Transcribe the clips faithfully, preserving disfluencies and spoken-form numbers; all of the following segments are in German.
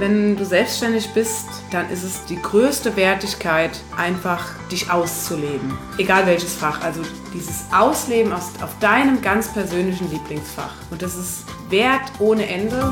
wenn du selbstständig bist, dann ist es die größte Wertigkeit, einfach dich auszuleben. Egal welches Fach. Also dieses Ausleben aus, auf deinem ganz persönlichen Lieblingsfach. Und das ist wert ohne Ende.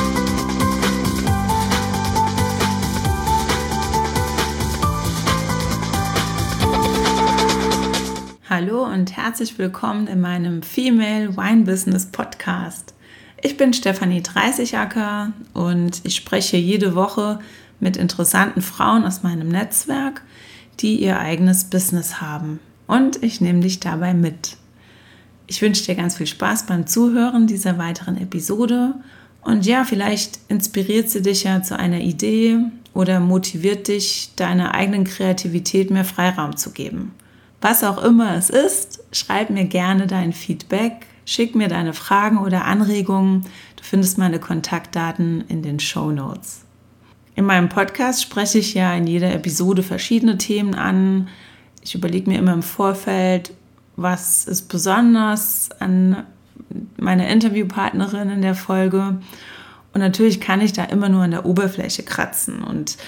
Hallo und herzlich willkommen in meinem Female Wine Business Podcast. Ich bin Stefanie Dreißigacker und ich spreche jede Woche mit interessanten Frauen aus meinem Netzwerk, die ihr eigenes Business haben. Und ich nehme dich dabei mit. Ich wünsche dir ganz viel Spaß beim Zuhören dieser weiteren Episode. Und ja, vielleicht inspiriert sie dich ja zu einer Idee oder motiviert dich, deiner eigenen Kreativität mehr Freiraum zu geben. Was auch immer es ist, schreib mir gerne dein Feedback, schick mir deine Fragen oder Anregungen. Du findest meine Kontaktdaten in den Shownotes. In meinem Podcast spreche ich ja in jeder Episode verschiedene Themen an. Ich überlege mir immer im Vorfeld, was ist besonders an meiner Interviewpartnerin in der Folge. Und natürlich kann ich da immer nur an der Oberfläche kratzen. Und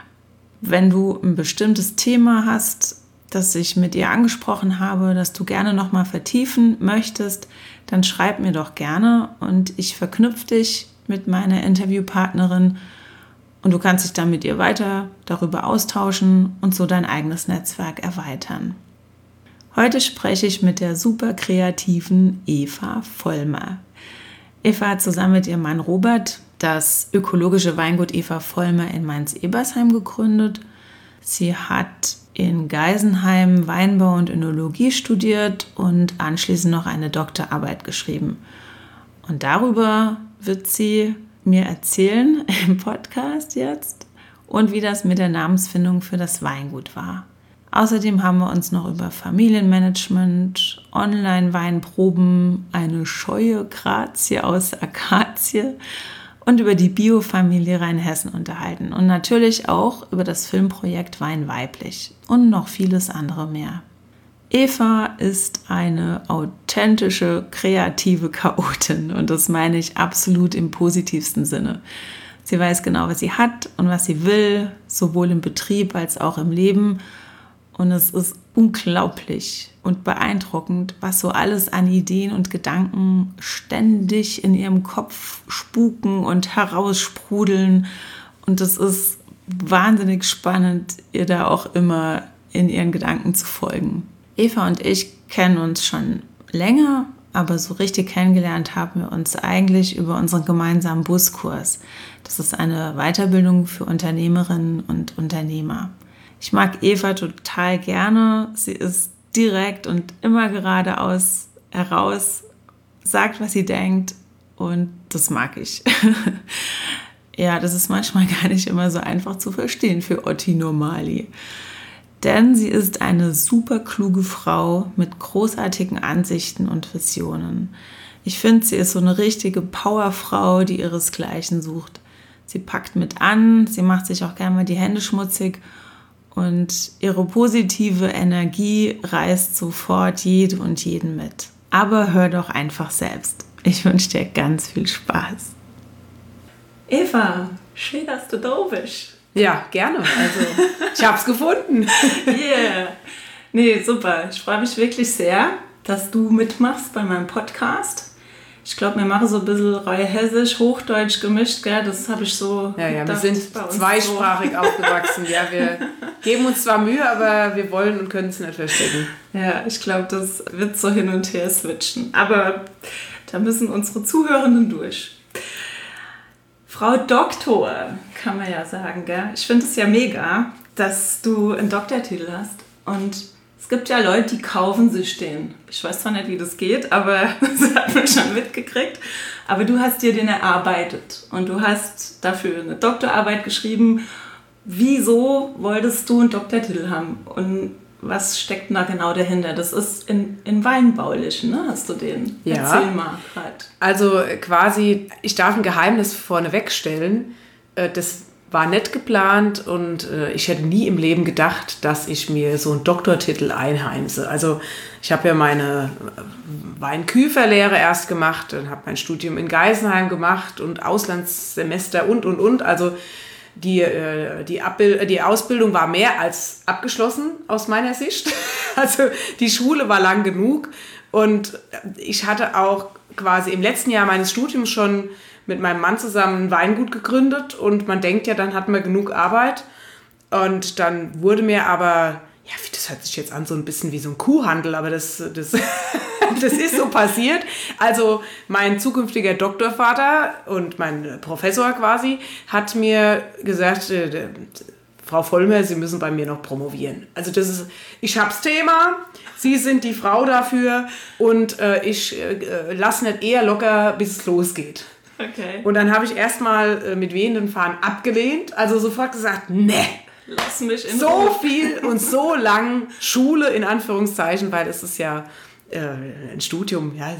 wenn du ein bestimmtes Thema hast, das ich mit ihr angesprochen habe, dass du gerne nochmal vertiefen möchtest, dann schreib mir doch gerne und ich verknüpfe dich mit meiner Interviewpartnerin und du kannst dich dann mit ihr weiter darüber austauschen und so dein eigenes Netzwerk erweitern. Heute spreche ich mit der super kreativen Eva Vollmer. Eva hat zusammen mit ihrem Mann Robert das ökologische Weingut Eva Vollmer in Mainz-Ebersheim gegründet. Sie hat in Geisenheim Weinbau und Önologie studiert und anschließend noch eine Doktorarbeit geschrieben. Und darüber wird sie mir erzählen im Podcast jetzt und wie das mit der Namensfindung für das Weingut war. Außerdem haben wir uns noch über Familienmanagement, Online-Weinproben, eine scheue Grazie aus Akazie und über die Biofamilie Rheinhessen unterhalten und natürlich auch über das Filmprojekt Wein weiblich und noch vieles andere mehr. Eva ist eine authentische, kreative Chaotin und das meine ich absolut im positivsten Sinne. Sie weiß genau, was sie hat und was sie will, sowohl im Betrieb als auch im Leben. Und es ist unglaublich und beeindruckend, was so alles an Ideen und Gedanken ständig in ihrem Kopf spuken und heraussprudeln. Und es ist wahnsinnig spannend, ihr da auch immer in ihren Gedanken zu folgen. Eva und ich kennen uns schon länger, aber so richtig kennengelernt haben wir uns eigentlich über unseren gemeinsamen Buskurs. Das ist eine Weiterbildung für Unternehmerinnen und Unternehmer. Ich mag Eva total gerne. Sie ist direkt und immer geradeaus heraus, sagt, was sie denkt und das mag ich. Ja, das ist manchmal gar nicht immer so einfach zu verstehen für Otti Normali. Denn sie ist eine super kluge Frau mit großartigen Ansichten und Visionen. Ich finde, sie ist so eine richtige Powerfrau, die ihresgleichen sucht. Sie packt mit an, sie macht sich auch gerne mal die Hände schmutzig. Und ihre positive Energie reißt sofort jede und jeden mit. Aber hör doch einfach selbst. Ich wünsche dir ganz viel Spaß. Eva, schön, dass du da bist. Ja, gerne. Also, ich habe es gefunden. Yeah. Nee, super. Ich freue mich wirklich sehr, dass du mitmachst bei meinem Podcast. Ich glaube, wir machen so ein bisschen Rheinhessisch, Hochdeutsch gemischt, gell? Das habe ich so... Ja, ja, wir sind zweisprachig so aufgewachsen. Ja, wir geben uns zwar Mühe, aber wir wollen und können es nicht verstecken. Ja, ich glaube, das wird so hin und her switchen. Aber da müssen unsere Zuhörenden durch. Frau Doktor, kann man ja sagen, gell? Ich finde es ja mega, dass du einen Doktortitel hast und... Es gibt ja Leute, die kaufen sich den. Ich weiß zwar nicht, wie das geht, aber das hat man schon mitgekriegt. Aber du hast dir den erarbeitet und du hast dafür eine Doktorarbeit geschrieben. Wieso wolltest du einen Doktortitel haben? Und was steckt da genau dahinter? Das ist in, in Weinbaulichen, ne? Hast du den? Ja. Erzähl mal gerade. Also quasi, ich darf ein Geheimnis vorneweg stellen. Das war nett geplant und äh, ich hätte nie im Leben gedacht, dass ich mir so einen Doktortitel einheimse. Also ich habe ja meine Weinküferlehre erst gemacht, dann habe mein Studium in Geisenheim gemacht und Auslandssemester und, und, und. Also die, äh, die, Abbild- die Ausbildung war mehr als abgeschlossen aus meiner Sicht. Also die Schule war lang genug und ich hatte auch quasi im letzten Jahr meines Studiums schon mit meinem Mann zusammen ein Weingut gegründet und man denkt ja, dann hat man genug Arbeit und dann wurde mir aber, ja, das hört sich jetzt an so ein bisschen wie so ein Kuhhandel, aber das, das, das ist so passiert. Also mein zukünftiger Doktorvater und mein Professor quasi hat mir gesagt, äh, Frau Vollmer, Sie müssen bei mir noch promovieren. Also das ist, ich hab's Thema, Sie sind die Frau dafür und äh, ich äh, lasse nicht eher locker, bis es losgeht. Okay. Und dann habe ich erstmal äh, mit wehenden Fahnen abgelehnt, also sofort gesagt, ne, lass mich in so Ruhe. viel und so lang Schule in Anführungszeichen, weil es ist ja äh, ein Studium, ja,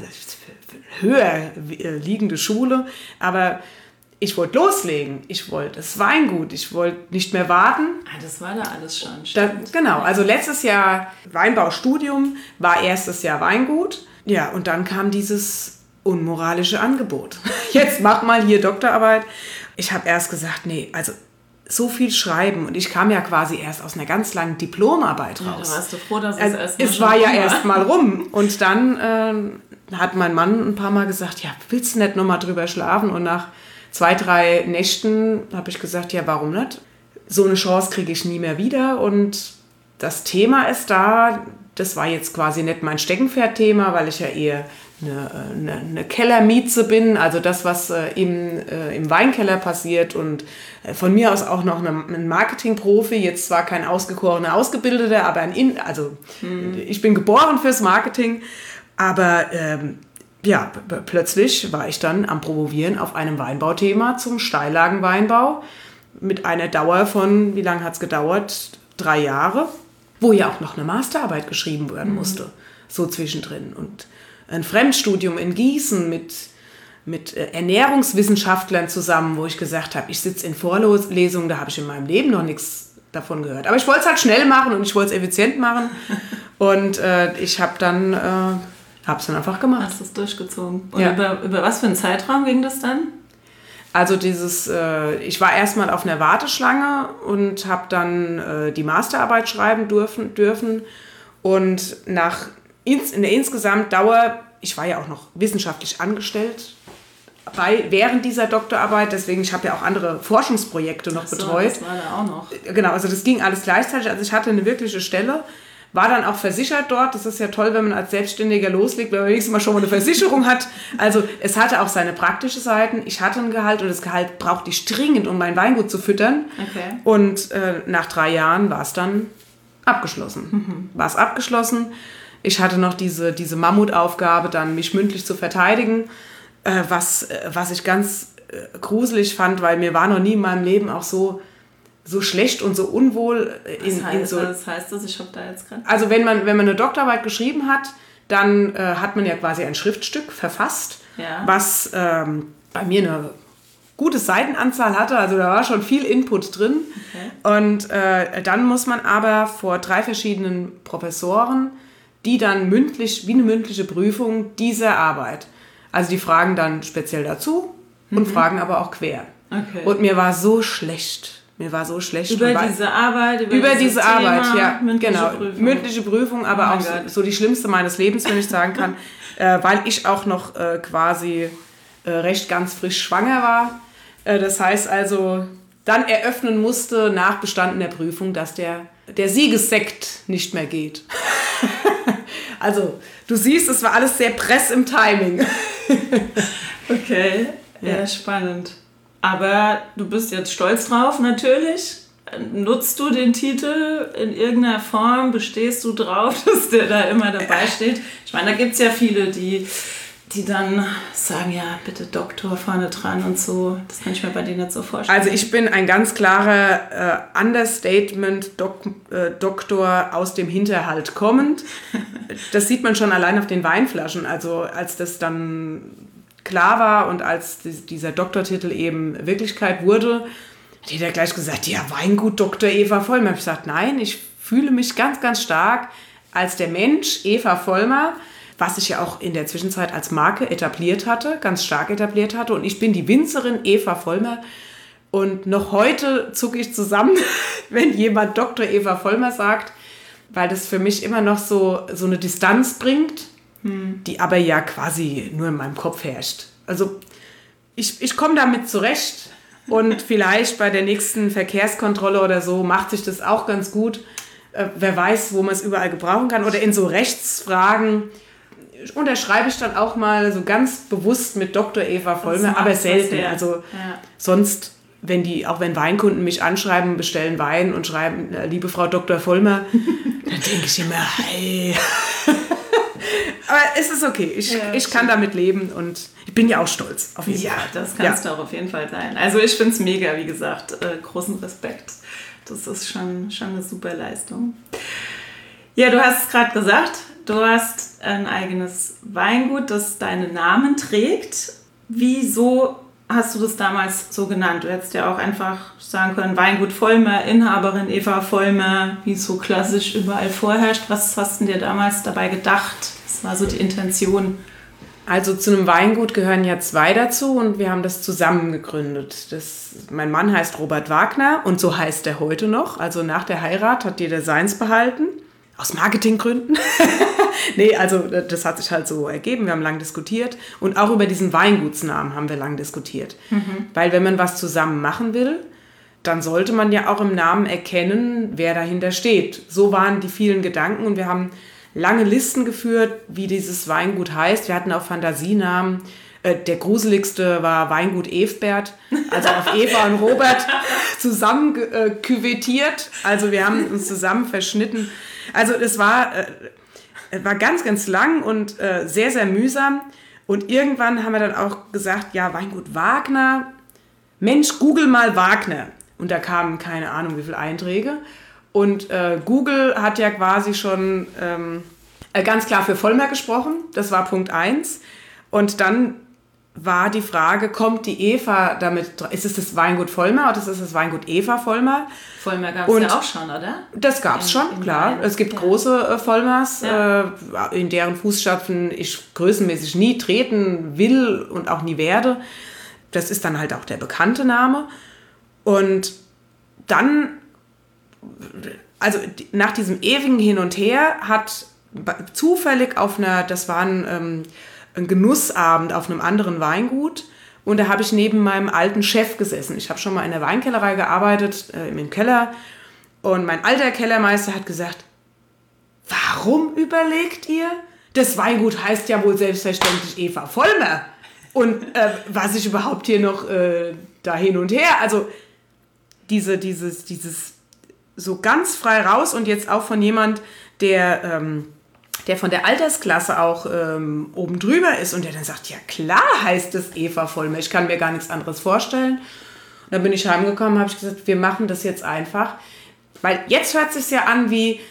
höher äh, liegende Schule, aber ich wollte loslegen, ich wollte das Weingut, ich wollte nicht mehr warten. Ah, das war da alles schon. Da, genau, also letztes Jahr Weinbaustudium, war erstes Jahr Weingut, ja, und dann kam dieses unmoralische Angebot. Jetzt mach mal hier Doktorarbeit. Ich habe erst gesagt, nee, also so viel schreiben und ich kam ja quasi erst aus einer ganz langen Diplomarbeit raus. Ja, da warst du froh, dass es also, erst es war ja erst mal rum und dann äh, hat mein Mann ein paar Mal gesagt, ja, willst du nicht noch mal drüber schlafen? Und nach zwei, drei Nächten habe ich gesagt, ja, warum nicht? So eine Chance kriege ich nie mehr wieder und das Thema ist da, das war jetzt quasi nicht mein Steckenpferd-Thema, weil ich ja eher eine, eine, eine Kellermieze bin, also das, was äh, im, äh, im Weinkeller passiert und äh, von mir aus auch noch eine, ein Marketingprofi, jetzt zwar kein ausgekorener Ausgebildeter, aber ein In, also mhm. ich bin geboren fürs Marketing, aber ähm, ja, p- plötzlich war ich dann am Promovieren auf einem Weinbauthema zum Steillagenweinbau mit einer Dauer von, wie lange hat es gedauert? Drei Jahre, wo ja auch noch eine Masterarbeit geschrieben werden musste, mhm. so zwischendrin und ein Fremdstudium in Gießen mit, mit Ernährungswissenschaftlern zusammen, wo ich gesagt habe, ich sitze in Vorlesungen, da habe ich in meinem Leben noch nichts davon gehört. Aber ich wollte es halt schnell machen und ich wollte es effizient machen. Und äh, ich habe dann, äh, habe es dann einfach gemacht. Hast du es durchgezogen? Und ja. über, über was für einen Zeitraum ging das dann? Also dieses, äh, ich war erstmal auf einer Warteschlange und habe dann äh, die Masterarbeit schreiben dürfen, dürfen und nach in der insgesamt Dauer, ich war ja auch noch wissenschaftlich angestellt bei, während dieser Doktorarbeit, deswegen, ich habe ja auch andere Forschungsprojekte noch Ach so, betreut. Das war da auch noch. Genau, also das ging alles gleichzeitig, also ich hatte eine wirkliche Stelle, war dann auch versichert dort, das ist ja toll, wenn man als Selbstständiger loslegt, wenn man wenigstens mal schon mal eine Versicherung hat. Also es hatte auch seine praktische Seiten, ich hatte ein Gehalt und das Gehalt brauchte ich dringend, um mein Weingut zu füttern. Okay. Und äh, nach drei Jahren war es dann abgeschlossen. Mhm. War es abgeschlossen. Ich hatte noch diese, diese Mammutaufgabe, dann mich mündlich zu verteidigen, äh, was, äh, was ich ganz äh, gruselig fand, weil mir war noch nie in meinem Leben auch so, so schlecht und so unwohl. In, was, heißt, in so, was heißt das? Ich habe da jetzt gerade... Also wenn man, wenn man eine Doktorarbeit geschrieben hat, dann äh, hat man ja quasi ein Schriftstück verfasst, ja. was ähm, bei mir eine gute Seitenanzahl hatte, also da war schon viel Input drin. Okay. Und äh, dann muss man aber vor drei verschiedenen Professoren, die dann mündlich, wie eine mündliche Prüfung dieser Arbeit. Also die fragen dann speziell dazu und mhm. fragen aber auch quer. Okay. Und mir war so schlecht. Mir war so schlecht. Über diese Arbeit, über, über diese Thema, Arbeit, ja. Mündliche genau. Prüfung. Mündliche Prüfung, aber oh auch so, so die schlimmste meines Lebens, wenn ich sagen kann, äh, weil ich auch noch äh, quasi äh, recht ganz frisch schwanger war. Äh, das heißt also, dann eröffnen musste nach bestandener Prüfung, dass der, der Siegessekt nicht mehr geht. Also, du siehst, es war alles sehr press im Timing. Okay, ja, ja, spannend. Aber du bist jetzt stolz drauf, natürlich. Nutzt du den Titel in irgendeiner Form? Bestehst du drauf, dass der da immer dabei steht? Ich meine, da gibt es ja viele, die, die dann sagen, ja, bitte Doktor vorne dran und so. Das kann ich mir bei denen nicht so vorstellen. Also ich bin ein ganz klarer äh, Understatement-Doktor aus dem Hinterhalt kommend. Das sieht man schon allein auf den Weinflaschen. Also als das dann klar war und als dieser Doktortitel eben Wirklichkeit wurde, Hat jeder gleich gesagt, ja, Weingut Doktor Eva Vollmer. Ich habe gesagt, nein, ich fühle mich ganz, ganz stark als der Mensch Eva Vollmer, was sich ja auch in der Zwischenzeit als Marke etabliert hatte, ganz stark etabliert hatte. Und ich bin die Winzerin Eva Vollmer. Und noch heute zucke ich zusammen, wenn jemand Doktor Eva Vollmer sagt, weil das für mich immer noch so, so eine Distanz bringt, hm. die aber ja quasi nur in meinem Kopf herrscht. Also ich, ich komme damit zurecht und vielleicht bei der nächsten Verkehrskontrolle oder so macht sich das auch ganz gut. Äh, wer weiß, wo man es überall gebrauchen kann. Oder in so Rechtsfragen unterschreibe ich dann auch mal so ganz bewusst mit Doktor Eva Vollmer, aber selten. Also ja. sonst... Wenn die, auch wenn Weinkunden mich anschreiben, bestellen Wein und schreiben, liebe Frau Doktor Vollmer, dann denke ich immer, hey. Aber es ist okay, ich, ja, ich kann damit leben und ich bin ja auch stolz auf jeden ja, Fall. Ja, das kannst ja. du auch auf jeden Fall sein. Also ich finde es mega, wie gesagt, äh, großen Respekt. Das ist schon, schon eine super Leistung. Ja, du hast es gerade gesagt, du hast ein eigenes Weingut, das deinen Namen trägt. Wieso hast du das damals so genannt? Du hättest ja auch einfach sagen können, Weingut Vollmer, Inhaberin Eva Vollmer, wie es so klassisch überall vorherrscht. Was hast du dir damals dabei gedacht? Was war so die Intention? Also zu einem Weingut gehören ja zwei dazu und wir haben das zusammen gegründet. Das, mein Mann heißt Robert Wagner und so heißt er heute noch. Also nach der Heirat hat jeder seins behalten. Aus Marketinggründen. Nee, also das hat sich halt so ergeben. Wir haben lange diskutiert. Und auch über diesen Weingutsnamen haben wir lange diskutiert. Mhm. Weil wenn man was zusammen machen will, dann sollte man ja auch im Namen erkennen, wer dahinter steht. So waren die vielen Gedanken. Und wir haben lange Listen geführt, wie dieses Weingut heißt. Wir hatten auch Fantasienamen. Der gruseligste war Weingut Evbert. Also auf Eva und Robert zusammen äh, küvettiert. Also wir haben uns zusammen verschnitten. Also es war, äh, war ganz, ganz lang und äh, sehr, sehr mühsam. Und irgendwann haben wir dann auch gesagt, ja, Weingut Wagner, Mensch, google mal Wagner. Und da kamen keine Ahnung wie viele Einträge. Und äh, Google hat ja quasi schon ähm, ganz klar für Vollmer gesprochen. Das war Punkt eins. Und dann war die Frage, kommt die Eva damit, ist es das Weingut Vollmer oder ist es das Weingut Eva Vollmer? Vollmer gab es ja auch schon, oder? Das gab es schon, klar. Wein. Es gibt ja. große äh, Vollmers, ja. äh, in deren Fußstapfen ich größenmäßig nie treten will und auch nie werde. Das ist dann halt auch der bekannte Name. Und dann, also nach diesem ewigen Hin und Her hat zufällig auf einer, das waren ähm, ein Genussabend auf einem anderen Weingut und da habe ich neben meinem alten Chef gesessen. Ich habe schon mal in der Weinkellerei gearbeitet, äh, im Keller, und mein alter Kellermeister hat gesagt, warum überlegt ihr? Das Weingut heißt ja wohl selbstverständlich Eva Vollmer. Und äh, was ich überhaupt hier noch äh, da hin und her, also diese, dieses, dieses so ganz frei raus und jetzt auch von jemand, der... Ähm, der von der Altersklasse auch ähm, oben drüber ist und der dann sagt, ja klar heißt es Eva Vollmer, ich kann mir gar nichts anderes vorstellen. Und dann bin ich heimgekommen, habe ich gesagt, wir machen das jetzt einfach, weil jetzt hört es sich ja an wie,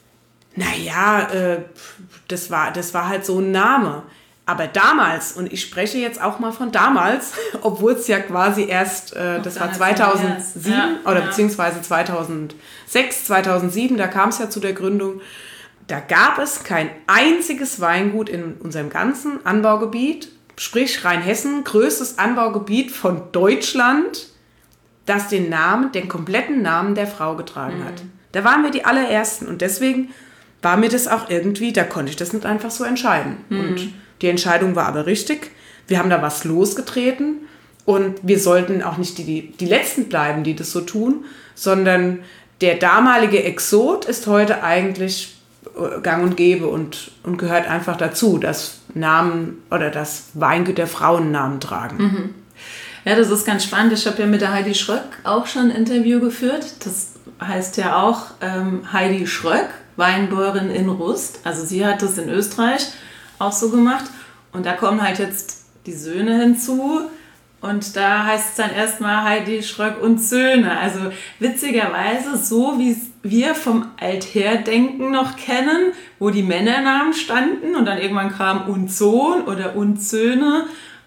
naja, äh, das war, das war halt so ein Name. Aber damals, und ich spreche jetzt auch mal von damals, obwohl es ja quasi erst, äh, das war zweitausendsieben ja, oder ja. beziehungsweise zweitausendsechs, zweitausendsieben, da kam es ja zu der Gründung. Da gab es kein einziges Weingut in unserem ganzen Anbaugebiet, sprich Rheinhessen, größtes Anbaugebiet von Deutschland, das den Namen, den kompletten Namen der Frau getragen mhm. hat. Da waren wir die allerersten und deswegen war mir das auch irgendwie, da konnte ich das nicht einfach so entscheiden. Mhm. Und die Entscheidung war aber richtig. Wir haben da was losgetreten und wir sollten auch nicht die, die Letzten bleiben, die das so tun, sondern der damalige Exot ist heute eigentlich gang und gäbe und, und gehört einfach dazu, dass Namen oder das Weingüter Frauen Namen tragen. Mhm. Ja, das ist ganz spannend. Ich habe ja mit der Heidi Schröck auch schon ein Interview geführt. Das heißt ja auch ähm, Heidi Schröck, Weinbäuerin in Rust. Also sie hat das in Österreich auch so gemacht. Und da kommen halt jetzt die Söhne hinzu. Und da heißt es dann erstmal Heidi Schröck und Söhne. Also witzigerweise so, wie wir vom Altherdenken noch kennen, wo die Männernamen standen und dann irgendwann kam und Sohn oder und Söhne.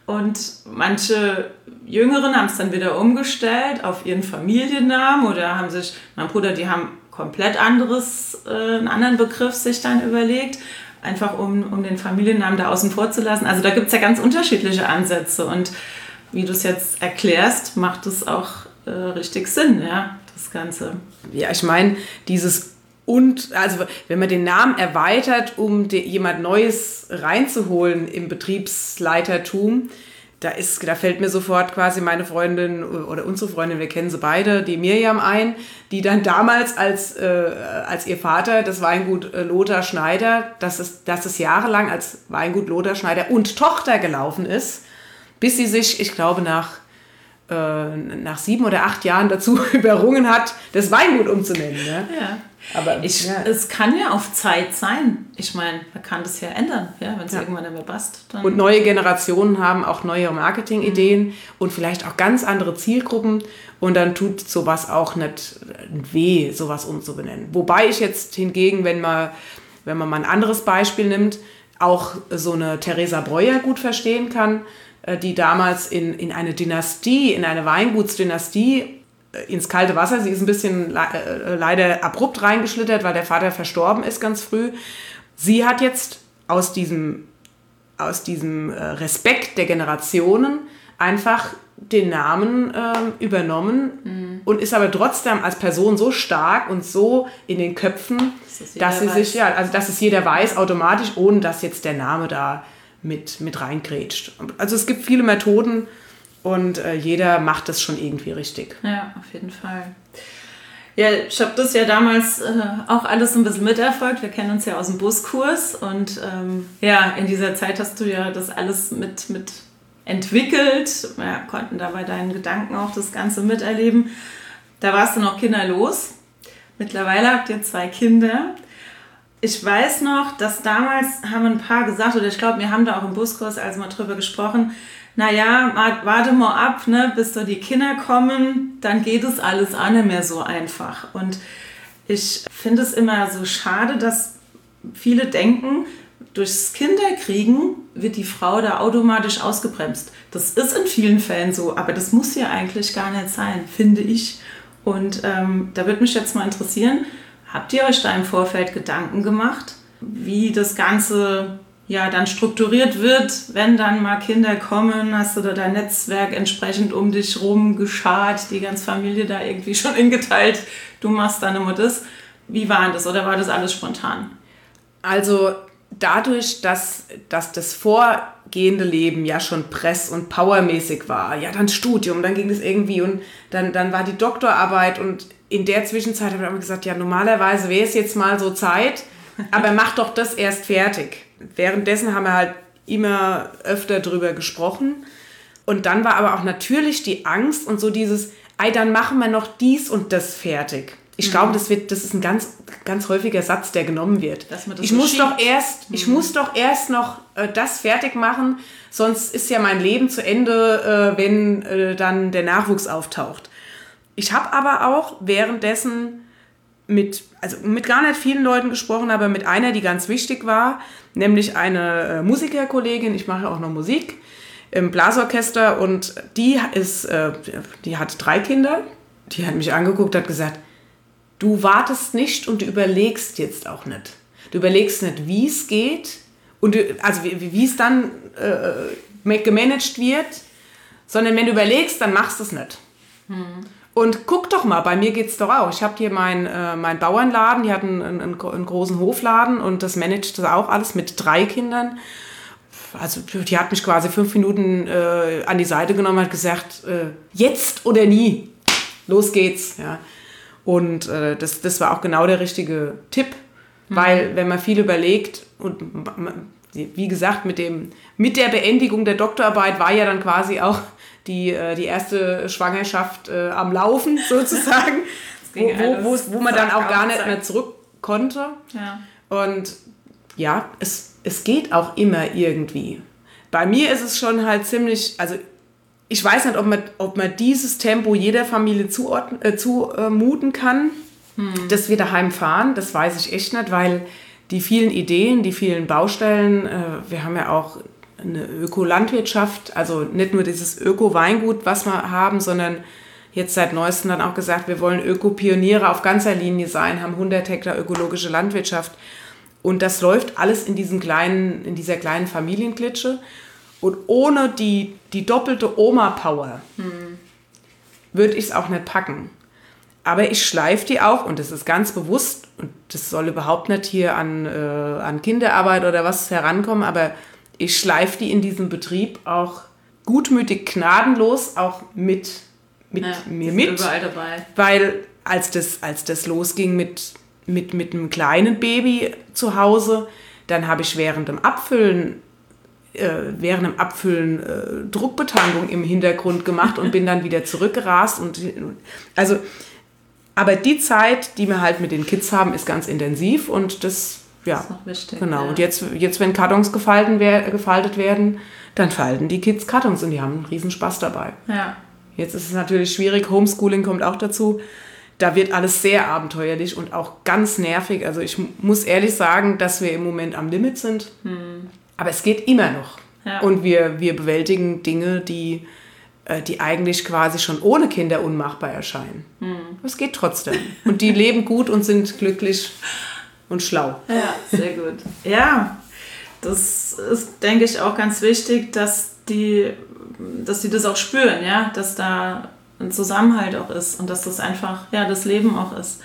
Und manche Jüngeren haben es dann wieder umgestellt auf ihren Familiennamen oder haben sich, mein Bruder, die haben komplett anderes, äh, einen anderen Begriff sich dann überlegt, einfach um, um den Familiennamen da außen vor zu lassen. Also da gibt es ja ganz unterschiedliche Ansätze und wie du es jetzt erklärst, macht es auch äh, richtig Sinn, ja, das Ganze. Ja, ich meine, dieses und, also wenn man den Namen erweitert, um de, jemand Neues reinzuholen im Betriebsleitertum, da, ist, da fällt mir sofort quasi meine Freundin oder unsere Freundin, wir kennen sie beide, die Miriam ein, die dann damals als, äh, als ihr Vater das Weingut äh, Lothar Schneider, das ist, das ist jahrelang als Weingut Lothar Schneider und Tochter gelaufen ist, bis sie sich, ich glaube, nach, äh, nach sieben oder acht Jahren dazu überrungen hat, das Weingut umzunennen. Ja. Ja. Aber ich, ja. Es kann ja auf Zeit sein. Ich meine, man kann das ja ändern, ja, wenn es ja. irgendwann nicht mehr passt. Dann und neue Generationen haben auch neue Marketingideen mhm. und vielleicht auch ganz andere Zielgruppen. Und dann tut sowas auch nicht weh, sowas umzubenennen. Wobei ich jetzt hingegen, wenn man, wenn man mal ein anderes Beispiel nimmt, auch so eine Theresa Breuer gut verstehen kann, die damals in, in eine Dynastie, in eine Weingutsdynastie ins kalte Wasser. Sie ist ein bisschen le- leider abrupt reingeschlittert, weil der Vater verstorben ist ganz früh. Sie hat jetzt aus diesem, aus diesem Respekt der Generationen einfach den Namen äh, übernommen mhm. und ist aber trotzdem als Person so stark und so in den Köpfen, das dass sie weiß. sich, ja, also dass es jeder weiß, automatisch, ohne dass jetzt der Name da mit, mit reingrätscht. Also es gibt viele Methoden, und äh, jeder macht das schon irgendwie richtig. Ja, auf jeden Fall. Ja, ich habe das ja damals äh, auch alles ein bisschen miterfolgt. Wir kennen uns ja aus dem Buskurs. Und ähm, ja, in dieser Zeit hast du ja das alles mit, mit entwickelt. Wir konnten da bei deinen Gedanken auch das Ganze miterleben. Da warst du noch kinderlos. Mittlerweile habt ihr zwei Kinder. Ich weiß noch, dass damals haben ein paar gesagt, oder ich glaube, wir haben da auch im Buskurs also mal drüber gesprochen, naja, warte mal ab, ne, bis da die Kinder kommen, dann geht es alles auch nicht mehr so einfach. Und ich finde es immer so schade, dass viele denken, durchs Kinderkriegen wird die Frau da automatisch ausgebremst. Das ist in vielen Fällen so, aber das muss ja eigentlich gar nicht sein, finde ich. Und ähm, da würde mich jetzt mal interessieren, habt ihr euch da im Vorfeld Gedanken gemacht, wie das Ganze ja dann strukturiert wird, wenn dann mal Kinder kommen, hast du da dein Netzwerk entsprechend um dich rum geschart, die ganze Familie da irgendwie schon ingeteilt, du machst dann immer das. Wie war das oder war das alles spontan? Also dadurch, dass, dass das vorgehende Leben ja schon press- und powermäßig war, ja dann Studium, dann ging es irgendwie und dann, dann war die Doktorarbeit und in der Zwischenzeit habe ich immer gesagt, ja normalerweise wäre es jetzt mal so Zeit, aber mach doch das erst fertig. Währenddessen haben wir halt immer öfter drüber gesprochen. Und dann war aber auch natürlich die Angst und so dieses, ey, dann machen wir noch dies und das fertig. Ich mhm. glaube, das wird, das ist ein ganz, ganz häufiger Satz, der genommen wird. Dass man das ich, so muss doch erst, mhm. ich muss doch erst noch äh, das fertig machen, sonst ist ja mein Leben zu Ende, äh, wenn äh, dann der Nachwuchs auftaucht. Ich habe aber auch währenddessen mit, also mit gar nicht vielen Leuten gesprochen, aber mit einer, die ganz wichtig war, nämlich eine äh, Musikerkollegin, ich mache auch noch Musik im Blasorchester und die ist, äh, die hat drei Kinder, die hat mich angeguckt, hat gesagt, du wartest nicht und du überlegst jetzt auch nicht. Du überlegst nicht, wie es geht und du, also wie, wie es dann äh, gemanagt wird, sondern wenn du überlegst, dann machst du es nicht. Hm. Und guck doch mal, bei mir geht's doch auch. Ich habe hier meinen äh, mein Bauernladen, die hatten einen, einen, einen großen Hofladen und das managt das auch alles mit drei Kindern. Also die hat mich quasi fünf Minuten äh, an die Seite genommen und hat gesagt, äh, jetzt oder nie, los geht's. Ja. Und äh, das, das war auch genau der richtige Tipp, mhm. weil wenn man viel überlegt und wie gesagt, mit, dem, mit der Beendigung der Doktorarbeit war ja dann quasi auch die, die erste Schwangerschaft äh, am Laufen sozusagen, wo, wo, wo, wo man dann auch gar nicht mehr zurück konnte. Ja. Und ja, es, es geht auch immer irgendwie. Bei mir ist es schon halt ziemlich, also ich weiß nicht, ob man, ob man dieses Tempo jeder Familie zuordnen, äh, zumuten kann, hm. dass wir daheim fahren, das weiß ich echt nicht, weil die vielen Ideen, die vielen Baustellen, äh, wir haben ja auch eine Ökolandwirtschaft, also nicht nur dieses Öko-Weingut, was wir haben, sondern jetzt seit neuestem dann auch gesagt, wir wollen Öko-Pioniere auf ganzer Linie sein, haben hundert Hektar ökologische Landwirtschaft. Und das läuft alles in, diesem kleinen, in dieser kleinen Familienklitsche. Und ohne die, die doppelte Oma-Power hm. würde ich es auch nicht packen. Aber ich schleife die auch, und das ist ganz bewusst, und das soll überhaupt nicht hier an, äh, an Kinderarbeit oder was herankommen, aber ich schleife die in diesem Betrieb auch gutmütig, gnadenlos auch mit, mit ja, mir mit. Überall dabei. Weil als das, als das losging mit, mit, mit einem kleinen Baby zu Hause, dann habe ich während dem Abfüllen, äh, während dem Abfüllen äh, Druckbetankung im Hintergrund gemacht und bin dann wieder zurückgerast. Und, also, aber die Zeit, die wir halt mit den Kids haben, ist ganz intensiv, und das, ja, das ist noch wichtig, genau. Ja. Und jetzt, jetzt, wenn Kartons gefalten wer- gefaltet werden, dann falten die Kids Kartons und die haben einen riesen Spaß dabei. Ja. Jetzt ist es natürlich schwierig, Homeschooling kommt auch dazu. Da wird alles sehr abenteuerlich und auch ganz nervig. Also ich muss ehrlich sagen, dass wir im Moment am Limit sind. Hm. Aber es geht immer noch. Ja. Und wir, wir bewältigen Dinge, die, die eigentlich quasi schon ohne Kinder unmachbar erscheinen. Hm. Aber es geht trotzdem. Und die leben gut und sind glücklich und schlau. Ja, sehr gut. Ja, das ist, denke ich, auch ganz wichtig, dass die, dass die das auch spüren, ja, dass da ein Zusammenhalt auch ist und dass das einfach, ja, das Leben auch ist.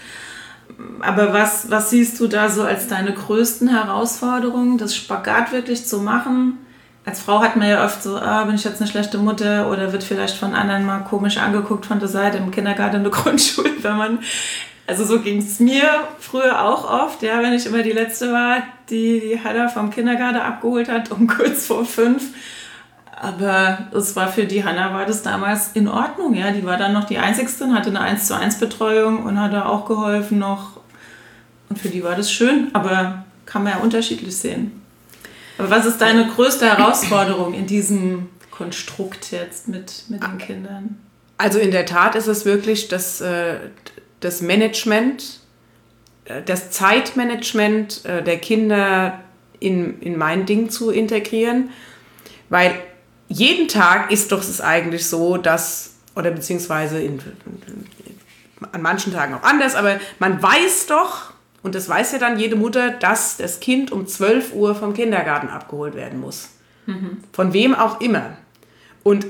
Aber was, was siehst du da so als deine größten Herausforderungen, das Spagat wirklich zu machen? Als Frau hat man ja oft so, ah, bin ich jetzt eine schlechte Mutter, oder wird vielleicht von anderen mal komisch angeguckt von der Seite im Kindergarten, in der Grundschule, wenn man, also so ging es mir früher auch oft, ja, wenn ich immer die Letzte war, die die Hannah vom Kindergarten abgeholt hat, um kurz vor fünf. Aber es war für die Hannah war das damals in Ordnung, ja, die war dann noch die Einzigste, hatte eine eins zu eins Betreuung und hat da auch geholfen noch. Und für die war das schön, aber kann man ja unterschiedlich sehen. Aber was ist deine größte Herausforderung in diesem Konstrukt jetzt mit, mit den Kindern? Also in der Tat ist es wirklich das, das Management, das Zeitmanagement der Kinder in, in mein Ding zu integrieren, weil jeden Tag ist doch es eigentlich so, dass, oder beziehungsweise in, an manchen Tagen auch anders, aber man weiß doch, und das weiß ja dann jede Mutter, dass das Kind um zwölf Uhr vom Kindergarten abgeholt werden muss. Mhm. Von wem auch immer. Und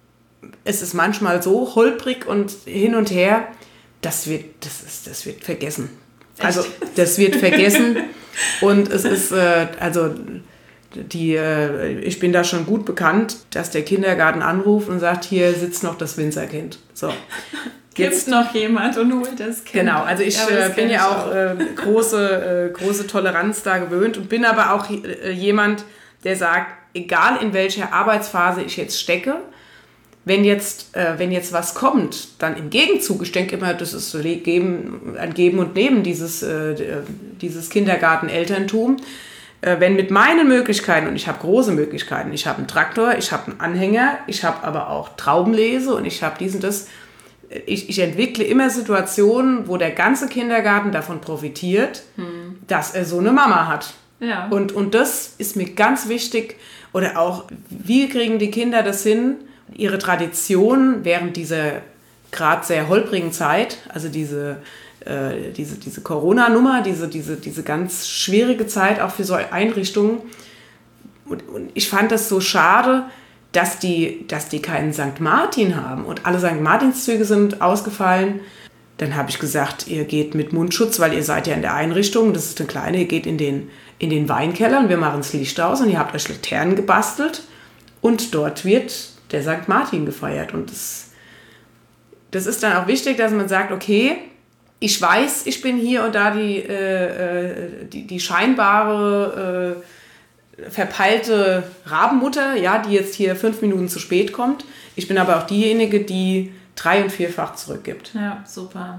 es ist manchmal so holprig und hin und her, das wird, das ist, das wird vergessen. Echt? Also das wird vergessen. Und es ist, äh, also die, äh, ich bin da schon gut bekannt, dass der Kindergarten anruft und sagt, hier sitzt noch das Winzerkind. So. Gibt noch jemand und holt das Kind. Genau, also ich ja, äh, bin ja auch, auch. Äh, große, äh, große Toleranz da gewöhnt und bin aber auch äh, jemand, der sagt, egal in welcher Arbeitsphase ich jetzt stecke, wenn jetzt, äh, wenn jetzt was kommt, dann im Gegenzug, ich denke immer, das ist so geben, ein Geben und Nehmen, dieses, äh, dieses Kindergarten-Elterntum. Äh, wenn mit meinen Möglichkeiten, und ich habe große Möglichkeiten, ich habe einen Traktor, ich habe einen Anhänger, ich habe aber auch Traubenlese und ich habe dies und das. Ich, ich entwickle immer Situationen, wo der ganze Kindergarten davon profitiert, hm. dass er so eine Mama hat. Ja. Und, und das ist mir ganz wichtig. Oder auch, wie kriegen die Kinder das hin, ihre Tradition während dieser gerade sehr holprigen Zeit, also diese, äh, diese, diese Corona-Nummer, diese, diese, diese ganz schwierige Zeit auch für so Einrichtungen. Und, und ich fand das so schade, dass die, dass die keinen Sankt Martin haben und alle Sankt Martinszüge sind ausgefallen. Dann habe ich gesagt, ihr geht mit Mundschutz, weil ihr seid ja in der Einrichtung, das ist eine kleine, ihr geht in den, in den Weinkeller und wir machen das Licht aus und ihr habt euch Laternen gebastelt und dort wird der Sankt Martin gefeiert. Und das, das ist dann auch wichtig, dass man sagt, okay, ich weiß, ich bin hier und da die, äh, die, die scheinbare äh, verpeilte Rabenmutter, ja, die jetzt hier fünf Minuten zu spät kommt. Ich bin aber auch diejenige, die drei- und vierfach zurückgibt. Ja, super.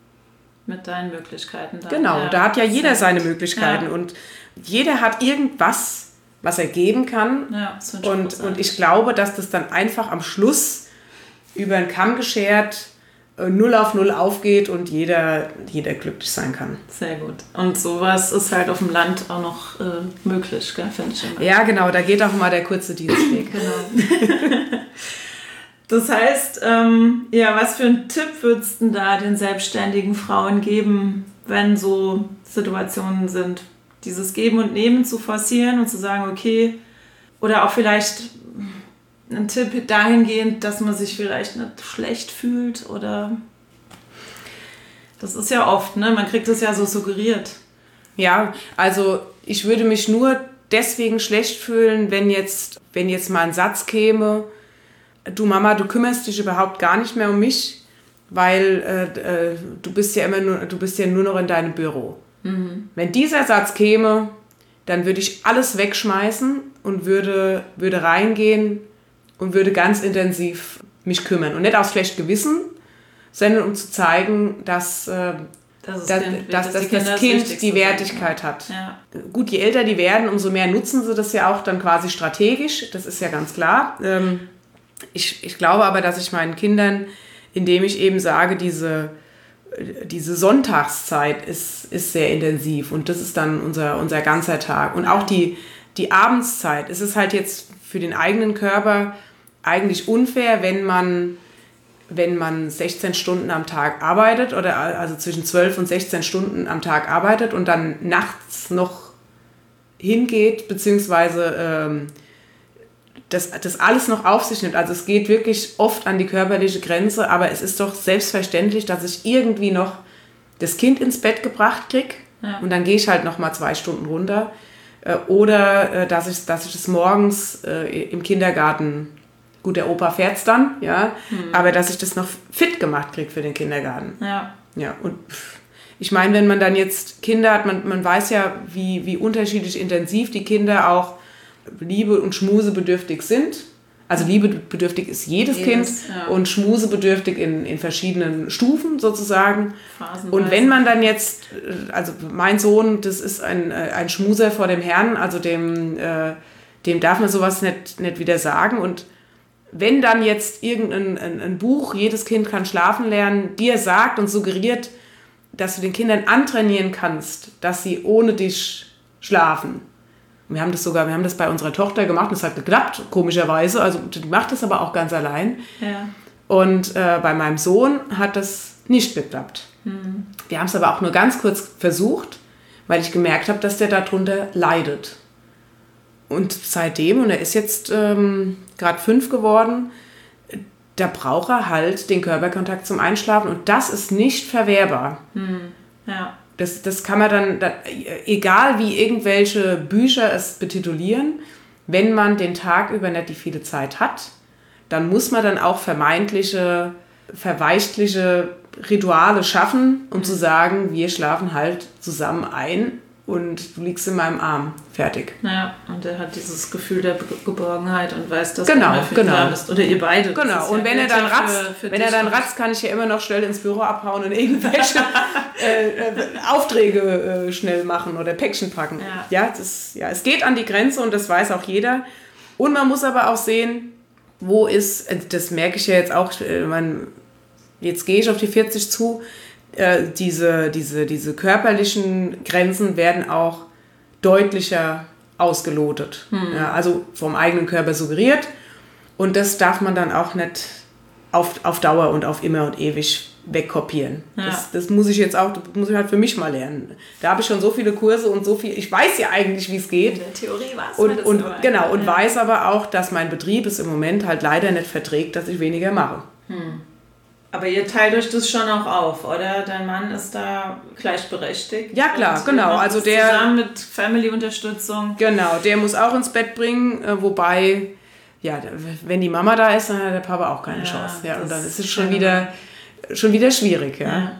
Mit deinen Möglichkeiten. Dann. Genau, ja, da hat ja jeder seine gut. Möglichkeiten Ja. und jeder hat irgendwas, was er geben kann. Ja, das wird und, und ich glaube, dass das dann einfach am Schluss über den Kamm geschert null auf null aufgeht und jeder, jeder glücklich sein kann. Sehr gut. Und sowas ist halt auf dem Land auch noch äh, möglich, gell, finde ich immer. Ja, genau, da geht auch mal der kurze Dienstweg. Genau. Das heißt, ähm, ja, was für einen Tipp würdest du da den selbstständigen Frauen geben, wenn so Situationen sind, dieses Geben und Nehmen zu forcieren und zu sagen, okay, oder auch vielleicht ein Tipp dahingehend, dass man sich vielleicht nicht schlecht fühlt oder das ist ja oft, ne? Man kriegt es ja so suggeriert. Ja, also ich würde mich nur deswegen schlecht fühlen, wenn jetzt, wenn jetzt mal ein Satz käme, du Mama, du kümmerst dich überhaupt gar nicht mehr um mich, weil äh, äh, du bist ja immer nur, du bist ja nur noch in deinem Büro. Mhm. Wenn dieser Satz käme, dann würde ich alles wegschmeißen und würde, würde reingehen und würde ganz intensiv mich kümmern. Und nicht aus schlechtem Gewissen, sondern um zu zeigen, dass, äh, das, dass, kind, dass, dass das Kind das die Wertigkeit hat. Ja. Gut, je älter die werden, umso mehr nutzen sie das ja auch dann quasi strategisch. Das ist ja ganz klar. Ähm, ich, ich glaube aber, dass ich meinen Kindern, indem ich eben sage, diese, diese Sonntagszeit ist, ist sehr intensiv und das ist dann unser, unser ganzer Tag. Und auch die, die Abendszeit. Es ist halt jetzt für den eigenen Körper eigentlich unfair, wenn man, wenn man sechzehn Stunden am Tag arbeitet oder also zwischen zwölf und sechzehn Stunden am Tag arbeitet und dann nachts noch hingeht, beziehungsweise ähm, das, das alles noch auf sich nimmt. Also es geht wirklich oft an die körperliche Grenze, aber es ist doch selbstverständlich, dass ich irgendwie noch das Kind ins Bett gebracht kriege ja. und dann gehe ich halt noch mal zwei Stunden runter äh, oder äh, dass ich, dass ich es morgens äh, im Kindergarten. Gut, der Opa fährt's dann, ja, hm. aber dass ich das noch fit gemacht kriege für den Kindergarten. Ja. Ja, und ich meine, wenn man dann jetzt Kinder hat, man, man weiß ja, wie, wie unterschiedlich intensiv die Kinder auch liebe- und schmusebedürftig sind. Also liebebedürftig ist jedes, jedes Kind ja. und schmusebedürftig in, in verschiedenen Stufen sozusagen. Phasenweise. Und wenn man dann jetzt, also mein Sohn, das ist ein, ein Schmuser vor dem Herrn, also dem, äh, dem darf man sowas nicht, nicht wieder sagen und wenn dann jetzt irgendein ein, ein Buch, jedes Kind kann schlafen lernen, dir sagt und suggeriert, dass du den Kindern antrainieren kannst, dass sie ohne dich schlafen. Und wir haben das sogar, wir haben das bei unserer Tochter gemacht und es hat geklappt, komischerweise. Also die macht das aber auch ganz allein. Ja. Und äh, bei meinem Sohn hat das nicht geklappt. Mhm. Wir haben es aber auch nur ganz kurz versucht, weil ich gemerkt habe, dass der darunter leidet. Und seitdem, und er ist jetzt ähm, gerade fünf geworden, da braucht er halt den Körperkontakt zum Einschlafen. Und das ist nicht verwehrbar. Hm. Ja. Das, das kann man dann, da, egal wie irgendwelche Bücher es betitulieren, wenn man den Tag über nicht die viele Zeit hat, dann muss man dann auch vermeintliche, verweichtliche Rituale schaffen, um hm. zu sagen, wir schlafen halt zusammen ein. Und du liegst in meinem Arm. Fertig. Ja, und er hat dieses Gefühl der Geborgenheit und weiß, dass genau, er für genau. da bist. Oder ihr beide. Genau, und ja wenn er dann ratzt, für, für wenn er dann ratzt, kann ich ja immer noch schnell ins Büro abhauen und irgendwelche äh, äh, Aufträge äh, schnell machen oder Päckchen packen. Ja. Ja, das, ja, es geht an die Grenze und das weiß auch jeder. Und man muss aber auch sehen, wo ist, das merke ich ja jetzt auch, man, jetzt gehe ich auf die vierzig zu, Äh, diese, diese, diese körperlichen Grenzen werden auch deutlicher ausgelotet. Hm. Ja, also vom eigenen Körper suggeriert. Und das darf man dann auch nicht auf, auf Dauer und auf immer und ewig wegkopieren. Ja. Das, das muss ich jetzt auch, das muss ich halt für mich mal lernen. Da habe ich schon so viele Kurse und so viel, ich weiß ja eigentlich, wie es geht. In der Theorie war es und, und Genau, und ja. weiß aber auch, dass mein Betrieb es im Moment halt leider nicht verträgt, dass ich weniger mache. Hm. Aber ihr teilt euch das schon auch auf, oder? Dein Mann ist da gleichberechtigt? Ja, klar, und genau. Also der zusammen mit Family-Unterstützung. Genau, der muss auch ins Bett bringen, wobei, ja, wenn die Mama da ist, dann hat der Papa auch keine ja, Chance. Ja, und dann ist es schon wieder, schon wieder schwierig. Ja. Ja.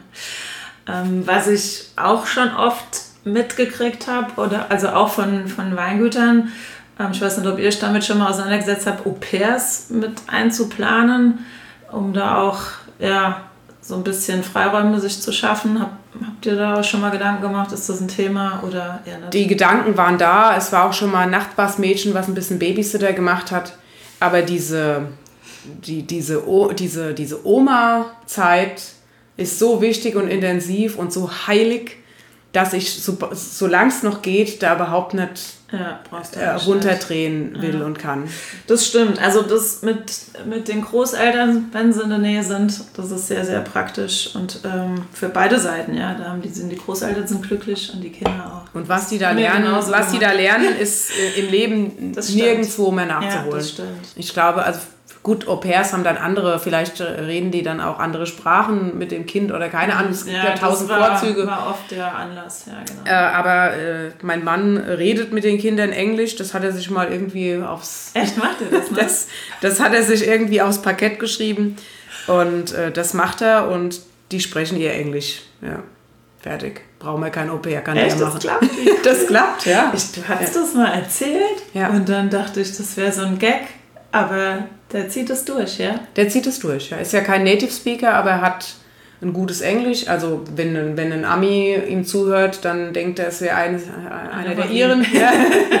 Ähm, was ich auch schon oft mitgekriegt habe, oder also auch von, von Weingütern, ähm, ich weiß nicht, ob ihr euch damit schon mal auseinandergesetzt habt, Au-pairs mit einzuplanen, um da auch ja, so ein bisschen Freiräume sich zu schaffen. Hab, habt ihr da schon mal Gedanken gemacht? Ist das ein Thema oder eher nicht? Die Gedanken waren da. Es war auch schon mal ein Nachtbarsmädchen, was ein bisschen Babysitter gemacht hat. Aber diese, die, diese, o, diese, diese Oma-Zeit ist so wichtig und intensiv und so heilig, dass ich, so, solange es noch geht, da überhaupt nicht ja, brauchst du äh, runterdrehen will ja. und kann. Das stimmt. Also das mit, mit den Großeltern, wenn sie in der Nähe sind, das ist sehr, sehr praktisch und ähm, für beide Seiten. Ja, da haben die, sind die Großeltern sind glücklich und die Kinder auch. Und was die da lernen, was die da lernen, ist äh, im Leben nirgendwo mehr nachzuholen. Ja, das stimmt. Ich glaube, also gut, Au-pairs haben dann andere, vielleicht reden die dann auch andere Sprachen mit dem Kind oder keine Ahnung, es gibt ja, ja tausend das war, Vorzüge. war oft der Anlass, ja genau. Äh, aber äh, mein Mann redet mit den Kindern Englisch, das hat er sich mal irgendwie aufs... Echt, macht er das, ne? das, das hat er sich irgendwie aufs Parkett geschrieben und äh, das macht er und die sprechen ihr Englisch, ja, fertig. Brauchen wir kein Au-pair, kann Echt, er machen. Das klappt? Das klappt, ja. Ich, du hast ja. das mal erzählt ja. und dann dachte ich, das wäre so ein Gag, aber... Der zieht es durch, ja? Der zieht es durch, ja. Ist ja kein Native Speaker, aber er hat ein gutes Englisch. Also wenn, wenn ein Ami ihm zuhört, dann denkt er, es wäre ein, einer der Iren. Ja.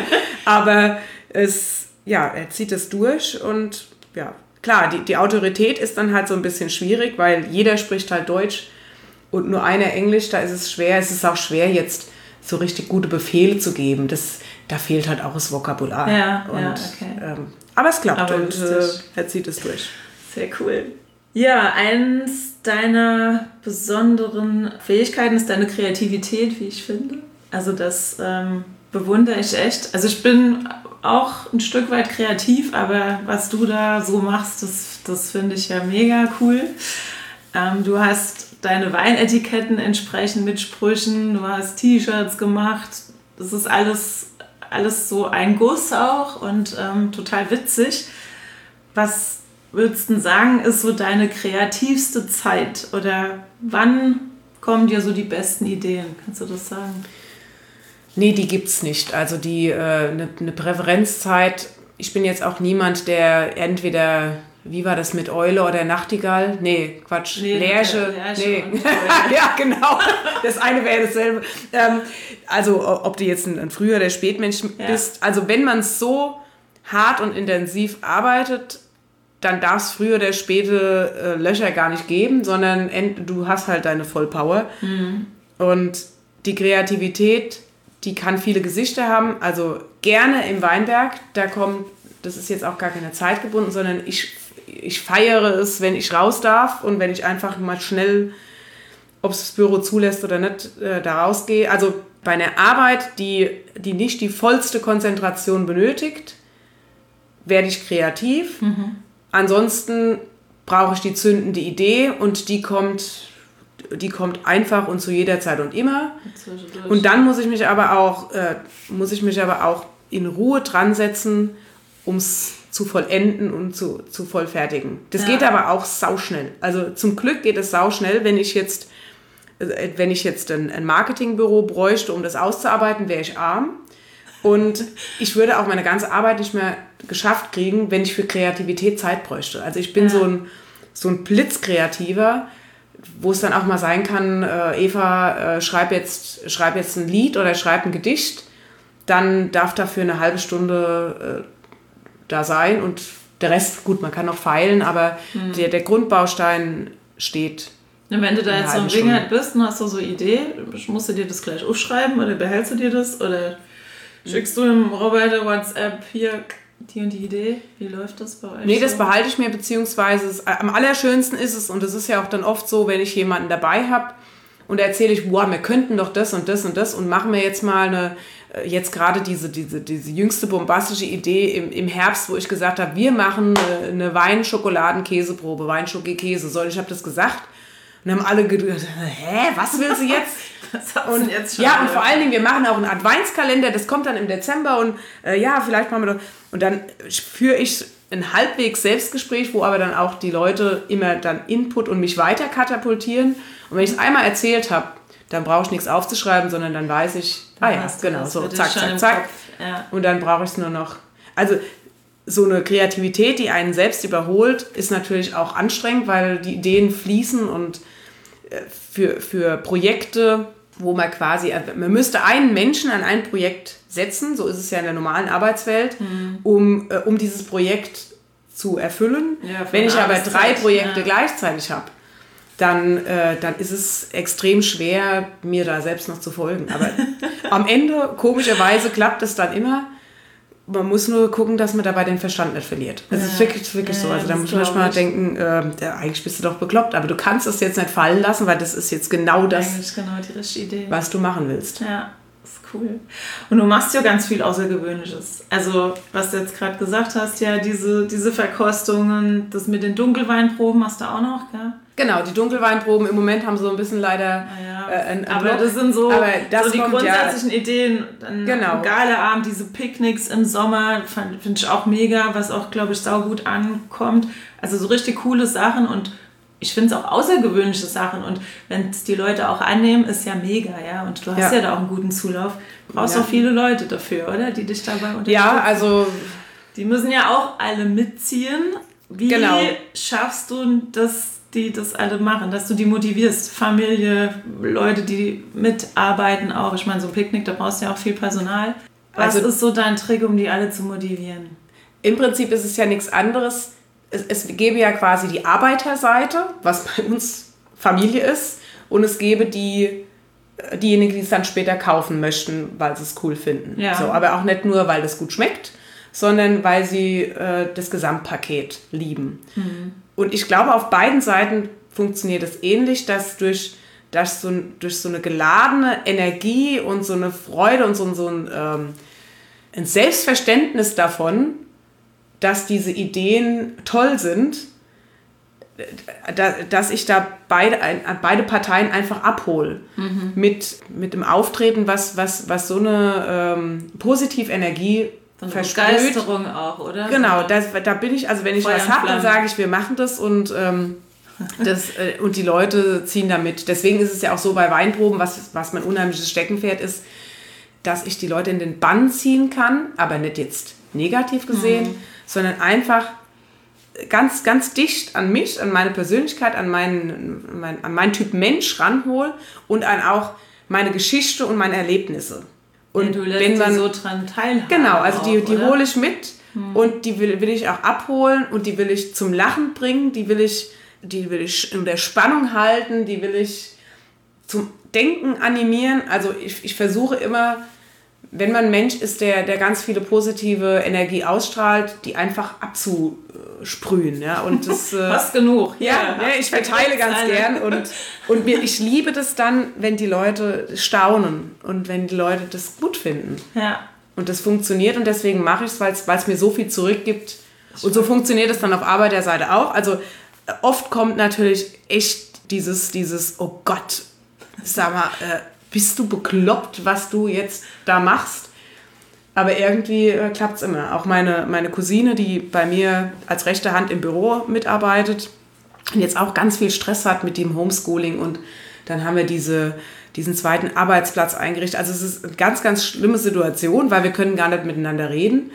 Aber es, ja, er zieht es durch und ja, klar, die, die Autorität ist dann halt so ein bisschen schwierig, weil jeder spricht halt Deutsch und nur einer Englisch, da ist es schwer. Es ist auch schwer, jetzt so richtig gute Befehle zu geben. Das, da fehlt halt auch das Vokabular. Ja, und, ja, okay. Ähm, aber es klappt aber und äh, er zieht es durch. Sehr cool. Ja, eins deiner besonderen Fähigkeiten ist deine Kreativität, wie ich finde. Also das ähm, bewundere ich echt. Also ich bin auch ein Stück weit kreativ, aber was du da so machst, das, das finde ich ja mega cool. Ähm, du hast deine Weinetiketten entsprechend mit Sprüchen, du hast T-Shirts gemacht. Das ist alles... Alles so ein Guss auch und ähm, total witzig. Was würdest du sagen, ist so deine kreativste Zeit? Oder wann kommen dir so die besten Ideen? Kannst du das sagen? Nee, die gibt's nicht. Also die eine äh, ne Präferenzzeit. Ich bin jetzt auch niemand, der entweder, wie war das mit Eule oder Nachtigall? Nee, Quatsch, nee, Lerche. Nee. Ja, genau. Das eine wäre dasselbe. Ähm, also ob du jetzt ein, ein Früh- oder Spätmensch ja. bist. Also wenn man so hart und intensiv arbeitet, dann darf es frühe oder späte äh, Löcher gar nicht geben, sondern ent- du hast halt deine Vollpower. Mhm. Und die Kreativität, die kann viele Gesichter haben. Also gerne im Weinberg, da kommt, das ist jetzt auch gar keine Zeit gebunden, sondern ich, ich feiere es, wenn ich raus darf und wenn ich einfach mal schnell, ob es das Büro zulässt oder nicht, äh, da rausgehe. Also bei einer Arbeit, die, die nicht die vollste Konzentration benötigt, werde ich kreativ. Mhm. Ansonsten brauche ich die zündende Idee und die kommt, die kommt einfach und zu jeder Zeit und immer. Und dann muss ich mich aber auch, äh, muss ich mich aber auch in Ruhe dran setzen, um es zu vollenden und zu, zu vollfertigen. Das ja. geht aber auch sauschnell. Also zum Glück geht es sauschnell, wenn ich jetzt Wenn ich jetzt ein, ein Marketingbüro bräuchte, um das auszuarbeiten, wäre ich arm. Und ich würde auch meine ganze Arbeit nicht mehr geschafft kriegen, wenn ich für Kreativität Zeit bräuchte. Also ich bin ja. so ein, so ein Blitzkreativer, wo es dann auch mal sein kann, äh, Eva, äh, schreib jetzt, schreib jetzt ein Lied oder schreib ein Gedicht. Dann darf dafür eine halbe Stunde äh, da sein. Und der Rest, gut, man kann noch feilen, aber mhm. der, der Grundbaustein steht. Und wenn du da jetzt so im Ring halt bist und hast du so eine Idee, musst du dir das gleich aufschreiben oder behältst du dir das oder schickst du dem Robert WhatsApp hier die und die Idee? Wie läuft das bei euch? Nee, so? Das behalte ich mir, beziehungsweise es, am allerschönsten ist es, und das ist ja auch dann oft so, wenn ich jemanden dabei habe und da erzähle ich, boah, wir könnten doch das und das und das und machen wir jetzt mal eine, jetzt gerade diese, diese, diese jüngste bombastische Idee im, im Herbst, wo ich gesagt habe, wir machen eine Wein-Schokoladen-Käseprobe, Wein-Schoki-Käse. Soll ich habe das gesagt? Und haben alle gedacht, hä, was will sie jetzt? Und, jetzt schon ja, und vor allen Dingen, wir machen auch einen Adventskalender, das kommt dann im Dezember und äh, ja, vielleicht machen wir doch. Und dann führe ich ein halbwegs Selbstgespräch, wo aber dann auch die Leute immer dann Input und mich weiter katapultieren. Und wenn ich es einmal erzählt habe, dann brauche ich nichts aufzuschreiben, sondern dann weiß ich, dann ah ja, genau, so, zack, zack, zack. Ja. Und dann brauche ich es nur noch. Also so eine Kreativität, die einen selbst überholt, ist natürlich auch anstrengend, weil die Ideen fließen und für, für Projekte, wo man quasi, man müsste einen Menschen an ein Projekt setzen, so ist es ja in der normalen Arbeitswelt, mhm. um, um dieses Projekt zu erfüllen. Ja, Wenn ich aber drei Zeit, Projekte ja. gleichzeitig habe, dann, äh, dann ist es extrem schwer, mir da selbst noch zu folgen. Aber am Ende, komischerweise, klappt es dann immer. Man muss nur gucken, dass man dabei den Verstand nicht verliert. Das ja. ist wirklich, wirklich ja, so. Also da muss man manchmal denken, äh, ja, eigentlich bist du doch bekloppt, aber du kannst es jetzt nicht fallen lassen, weil das ist jetzt genau das, eigentlich genau die richtige Idee, was du machen willst. Ja. Cool. Und du machst ja ganz viel Außergewöhnliches. Also, was du jetzt gerade gesagt hast, ja, diese, diese Verkostungen, das mit den Dunkelweinproben machst du auch noch, gell? Genau, die Dunkelweinproben im Moment haben so ein bisschen leider ja, äh, ein, ein aber Block. das sind so, aber das so die kommt, grundsätzlichen ja, Ideen. Ein, genau. ein geiler Abend, diese Picknicks im Sommer, finde ich auch mega, was auch, glaube ich, saugut ankommt. Also so richtig coole Sachen und ich finde es auch außergewöhnliche Sachen und wenn es die Leute auch annehmen, ist ja mega, ja. Und du hast ja, ja da auch einen guten Zulauf. Du brauchst ja. auch viele Leute dafür, oder? Die dich dabei unterstützen. Ja, also... Die müssen ja auch alle mitziehen. Wie genau. schaffst du, dass die das alle machen? Dass du die motivierst? Familie, Leute, die mitarbeiten auch. Ich meine, so ein Picknick, da brauchst du ja auch viel Personal. Was also, ist so dein Trick, um die alle zu motivieren? Im Prinzip ist es ja nichts anderes. Es, es gäbe ja quasi die Arbeiterseite, was bei uns Familie ist, und es gäbe die, diejenigen, die es dann später kaufen möchten, weil sie es cool finden. Ja. So, aber auch nicht nur, weil das gut schmeckt, sondern weil sie äh, das Gesamtpaket lieben. Mhm. Und ich glaube, auf beiden Seiten funktioniert es ähnlich, dass durch, dass so, durch so eine geladene Energie und so eine Freude und so, so ein, ähm, ein Selbstverständnis davon, dass diese Ideen toll sind, dass ich da beide, beide Parteien einfach abhole. Mhm. Mit, mit dem Auftreten, was, was, was so eine ähm, Positivenergie so eine versprüht. Begeisterung auch, oder? Genau, das, da bin ich, also wenn ich Feuer was habe, dann sage ich, wir machen das und, ähm, das, äh, und die Leute ziehen da mit. Deswegen ist es ja auch so bei Weinproben, was, was mein unheimliches Steckenpferd ist, dass ich die Leute in den Bann ziehen kann, aber nicht jetzt negativ gesehen, mhm. sondern einfach ganz, ganz dicht an mich, an meine Persönlichkeit, an meinen, mein, an meinen Typ Mensch ranhole und an auch meine Geschichte und meine Erlebnisse. Und ja, du lässt wenn man, die so dran teilhaben. Genau, also die, die hole ich mit hm. und die will, will ich auch abholen und die will ich zum Lachen bringen, die will ich, die will ich in der Spannung halten, die will ich zum Denken animieren. Also ich, ich versuche immer, wenn man ein Mensch ist, der, der ganz viele positive Energie ausstrahlt, die einfach abzusprühen. Ja? Und das, fast genug. Ja, ja, ja, ich verteile ganz alle. gern. Und, und mir, ich liebe das dann, wenn die Leute staunen und wenn die Leute das gut finden. Ja. Und das funktioniert und deswegen mache ich es, weil es mir so viel zurückgibt. Und so funktioniert es dann auf Arbeiterseite auch. Also oft kommt natürlich echt dieses, dieses oh Gott, sag mal, äh, bist du bekloppt, was du jetzt da machst? Aber irgendwie äh, klappt es immer. Auch meine, meine Cousine, die bei mir als rechte Hand im Büro mitarbeitet und jetzt auch ganz viel Stress hat mit dem Homeschooling. Und dann haben wir diese, diesen zweiten Arbeitsplatz eingerichtet. Also es ist eine ganz, ganz schlimme Situation, weil wir können gar nicht miteinander reden.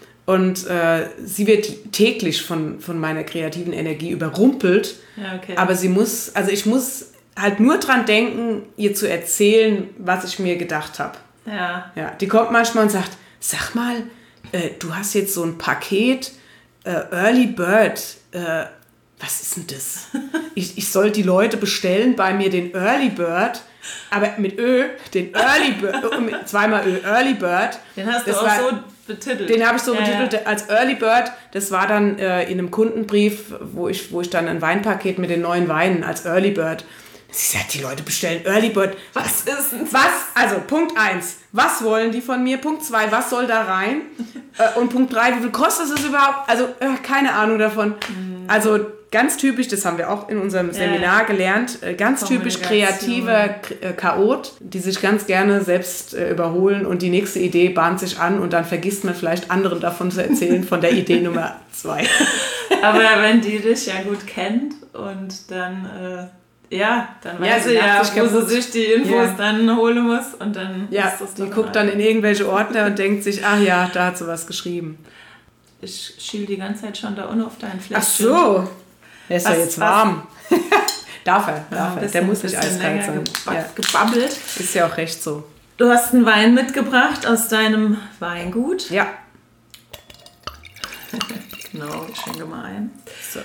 Und äh, sie wird täglich von, von meiner kreativen Energie überrumpelt. Ja, okay. Aber sie muss, also ich muss halt nur dran denken, ihr zu erzählen, was ich mir gedacht habe. Ja. Ja, die kommt manchmal und sagt, sag mal, äh, du hast jetzt so ein Paket äh, Early Bird. Äh, was ist denn das? ich, ich soll die Leute bestellen bei mir den Early Bird, aber mit Ö, den Early Bird, mit zweimal Ö, Early Bird. Den hast das du auch war, so betitelt. Den habe ich so ja, betitelt ja. als Early Bird. Das war dann äh, in einem Kundenbrief, wo ich, wo ich dann ein Weinpaket mit den neuen Weinen als Early Bird. Sie sagt, die Leute bestellen Early Bird. Was ist denn was? Also Punkt eins, was wollen die von mir? Punkt zwei, was soll da rein? äh, und Punkt drei, wie viel kostet es überhaupt? Also äh, keine Ahnung davon. Mhm. Also ganz typisch, das haben wir auch in unserem ja, Seminar ja. gelernt, äh, ganz typisch kreativer K- äh, Chaot, die sich ganz gerne selbst äh, überholen und die nächste Idee bahnt sich an und dann vergisst man vielleicht anderen davon zu erzählen, von der Idee Nummer zwei. Aber wenn die dich ja gut kennt und dann... Äh Ja, dann ja, weiß sie ja, wo sie sich die Infos ja. dann holen muss und dann ja, ist das die guckt dann in irgendwelche Ordner und denkt sich, ach ja, da hat sie was geschrieben. Ich schiel die ganze Zeit schon da unten auf dein Fläschchen. Ach so, der ist was, ja jetzt warm. darf er, darf ja, er. Der muss nicht eiskalt sein. Geba- ja. Gebabbelt. Ist ja auch recht so. Du hast einen Wein mitgebracht aus deinem Weingut. Ja. Genau. Genau, ich schenke mal ein. So.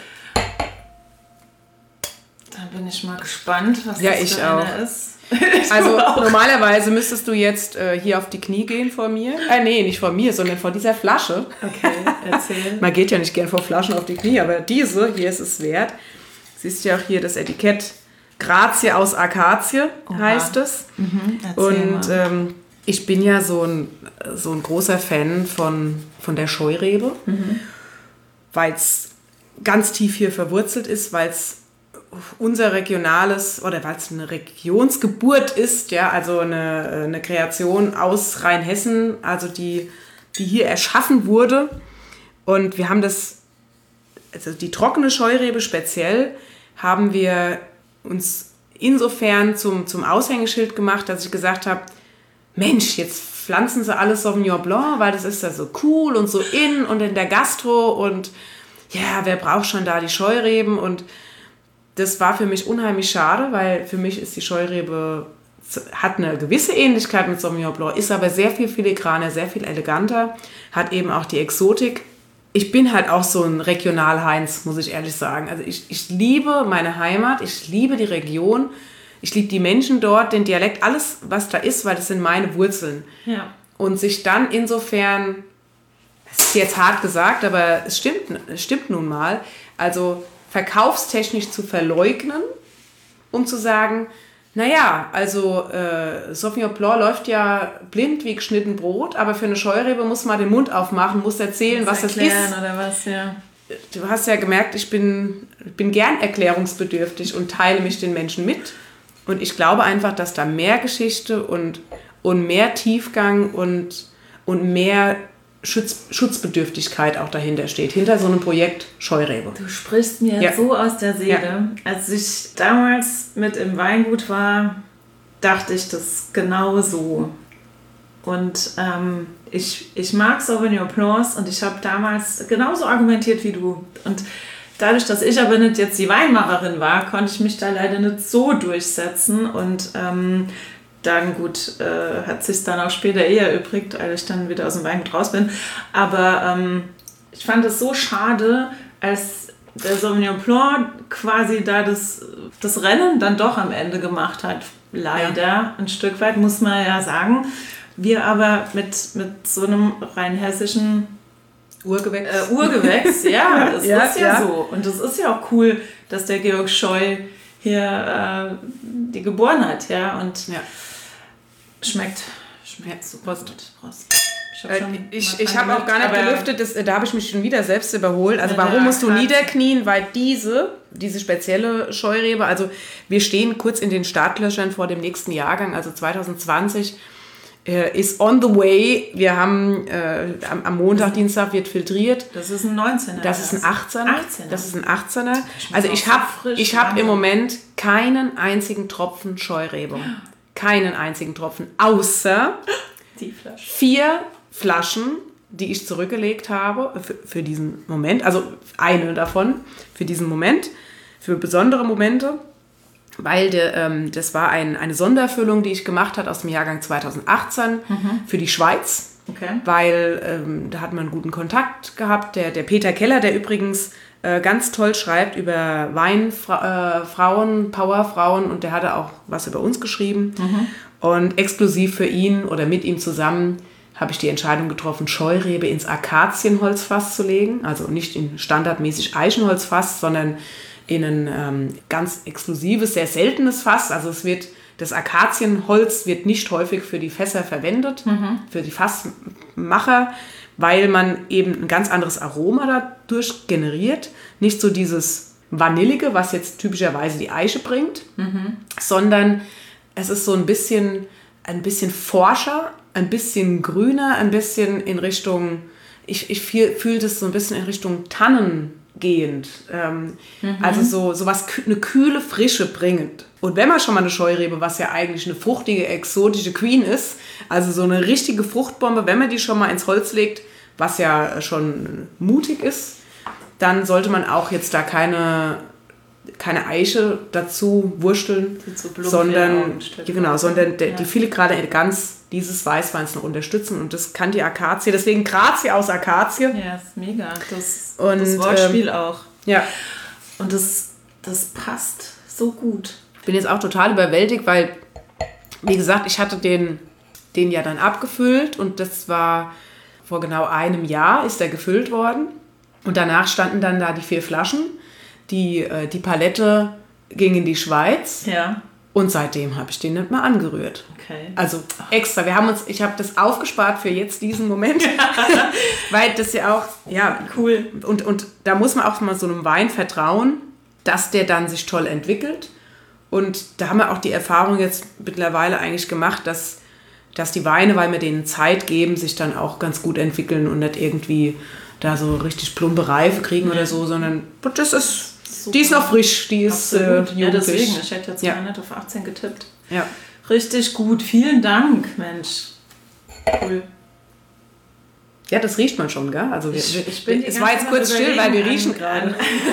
Da bin ich mal gespannt, was ja, das ich für auch. eine ist. Also normalerweise müsstest du jetzt äh, hier auf die Knie gehen vor mir. Äh, nee, nicht vor mir, sondern vor dieser Flasche. Okay, erzähl. Man geht ja nicht gern vor Flaschen auf die Knie, aber diese, hier ist es wert. Siehst du ja auch hier das Etikett. Grazie aus Akazie heißt es. Mhm, und ähm, ich bin ja so ein, so ein großer Fan von, von der Scheurebe, mhm. weil es ganz tief hier verwurzelt ist, weil es unser regionales oder weil es eine Regionsgeburt ist, ja, also eine, eine Kreation aus Rheinhessen, also die, die hier erschaffen wurde. Und wir haben das, also die trockene Scheurebe speziell, haben wir uns insofern zum, zum Aushängeschild gemacht, dass ich gesagt habe, Mensch, jetzt pflanzen sie alles Sauvignon Blanc, weil das ist ja so cool und so in und in der Gastro und ja, wer braucht schon da die Scheureben? Und das war für mich unheimlich schade, weil für mich ist die Scheurebe, hat eine gewisse Ähnlichkeit mit Sauvignon Blanc, ist aber sehr viel filigraner, sehr viel eleganter, hat eben auch die Exotik. Ich bin halt auch so ein Regional-Heinz, muss ich ehrlich sagen. Also ich, ich liebe meine Heimat, ich liebe die Region, ich liebe die Menschen dort, den Dialekt, alles, was da ist, weil das sind meine Wurzeln. Ja. Und sich dann insofern, das ist jetzt hart gesagt, aber es stimmt, es stimmt nun mal, also verkaufstechnisch zu verleugnen, um zu sagen, naja, also äh, Sauvignon Blanc läuft ja blind wie geschnitten Brot, aber für eine Scheurebe muss man den Mund aufmachen, muss erzählen, was das ist. Oder was, ja. Du hast ja gemerkt, ich bin, bin gern erklärungsbedürftig und teile mich den Menschen mit. Und ich glaube einfach, dass da mehr Geschichte und, und mehr Tiefgang und, und mehr Schutz, Schutzbedürftigkeit auch dahinter steht, hinter so einem Projekt Scheurebe. Du sprichst mir ja. so aus der Seele. Ja. Als ich damals mit im Weingut war, dachte ich das genau so. Und ähm, ich, ich mag Sauvignon Blancs und ich habe damals genauso argumentiert wie du. Und dadurch, dass ich aber nicht jetzt die Weinmacherin war, konnte ich mich da leider nicht so durchsetzen. Und ähm, dann gut, äh, hat sich dann auch später eher erübrigt, als ich dann wieder aus dem Weingut raus bin. Aber ähm, ich fand es so schade, als der Sauvignon Blanc quasi da das, das Rennen dann doch am Ende gemacht hat. Leider, ja. Ein Stück weit, muss man ja sagen. Wir aber mit, mit so einem rheinhessischen Urgewächs, äh, Urgewächs ja, das ja, ist ja, ja so. Und das ist ja auch cool, dass der Georg Scheu hier äh, die geboren hat. Ja, und ja. Schmeckt. Schmeckt ja, super. Prost. Prost. Ich habe äh, ich, ich hab auch gar nicht gelüftet, das, da habe ich mich schon wieder selbst überholt. Also warum musst du niederknien? Weil diese, diese spezielle Scheurebe, also wir stehen kurz in den Startlöchern vor dem nächsten Jahrgang, also zwanzig zwanzig, äh, ist on the way. Wir haben äh, am, am Montag, Dienstag wird filtriert. Das ist ein neunzehner. Das ist ein achtzehner. achtzehner. Das ist ein achtzehner. Also ich habe ich hab im Moment keinen einzigen Tropfen Scheurebe. Keinen einzigen Tropfen, außer die Flasche. Vier Flaschen, die ich zurückgelegt habe für, für diesen Moment. Also eine davon für diesen Moment, für besondere Momente, weil de, ähm, das war ein, eine Sonderfüllung, die ich gemacht habe aus dem Jahrgang zwanzig achtzehn mhm. für die Schweiz. Okay. Weil ähm, da hat man einen guten Kontakt gehabt. Der, der Peter Keller, der übrigens äh, ganz toll schreibt über Weinfrauen, äh, Powerfrauen, und der hatte auch was über uns geschrieben. Mhm. Und exklusiv für ihn oder mit ihm zusammen habe ich die Entscheidung getroffen, Scheurebe ins Akazienholzfass zu legen. Also nicht in standardmäßig Eichenholzfass, sondern in ein ähm, ganz exklusives, sehr seltenes Fass. Also es wird, das Akazienholz wird nicht häufig für die Fässer verwendet, mhm. für die Fassmacher, weil man eben ein ganz anderes Aroma dadurch generiert. Nicht so dieses Vanillige, was jetzt typischerweise die Eiche bringt, mhm. sondern es ist so ein bisschen, ein bisschen forscher, ein bisschen grüner, ein bisschen in Richtung, ich, ich fühle das so ein bisschen in Richtung Tannen gehend. Ähm, mhm. Also so, so was, eine kühle Frische bringend. Und wenn man schon mal eine Scheurebe, was ja eigentlich eine fruchtige, exotische Queen ist, also so eine richtige Fruchtbombe, wenn man die schon mal ins Holz legt, was ja schon mutig ist, dann sollte man auch jetzt da keine keine Eiche dazu wursteln, so sondern, ja, genau, sondern ja. die filigrane Eleganz dieses Weißweins noch unterstützen. Und das kann die Akazie, deswegen Grazie aus Akazie. Ja, ist mega. Das, und, das Wortspiel ähm, auch. Ja. Und das, das passt so gut. Ich bin jetzt auch total überwältigt, weil, wie gesagt, ich hatte den, den ja dann abgefüllt und das war vor genau einem Jahr ist der gefüllt worden. Und danach standen dann da die vier Flaschen. Die, äh, die Palette ging in die Schweiz. Ja. Und seitdem habe ich den nicht mehr angerührt. Okay. Also extra. Wir haben uns, ich habe das aufgespart für jetzt diesen Moment. Weil das ja auch, ja, cool. Und, und da muss man auch mal so einem Wein vertrauen, dass der dann sich toll entwickelt. Und da haben wir auch die Erfahrung jetzt mittlerweile eigentlich gemacht, dass, dass die Weine, weil wir denen Zeit geben, sich dann auch ganz gut entwickeln und nicht irgendwie da so richtig plumpe Reife kriegen ja. oder so, sondern das ist, super. Die ist noch frisch, die ist äh, jugendlich. Ja, deswegen, ich hätte jetzt ja. mal nicht auf achtzehn getippt. Ja. Richtig gut, vielen Dank, Mensch. Cool. Ja, das riecht man schon, gell? Also wir, ich, ich bin es war jetzt kurz still, weil wir riechen gerade.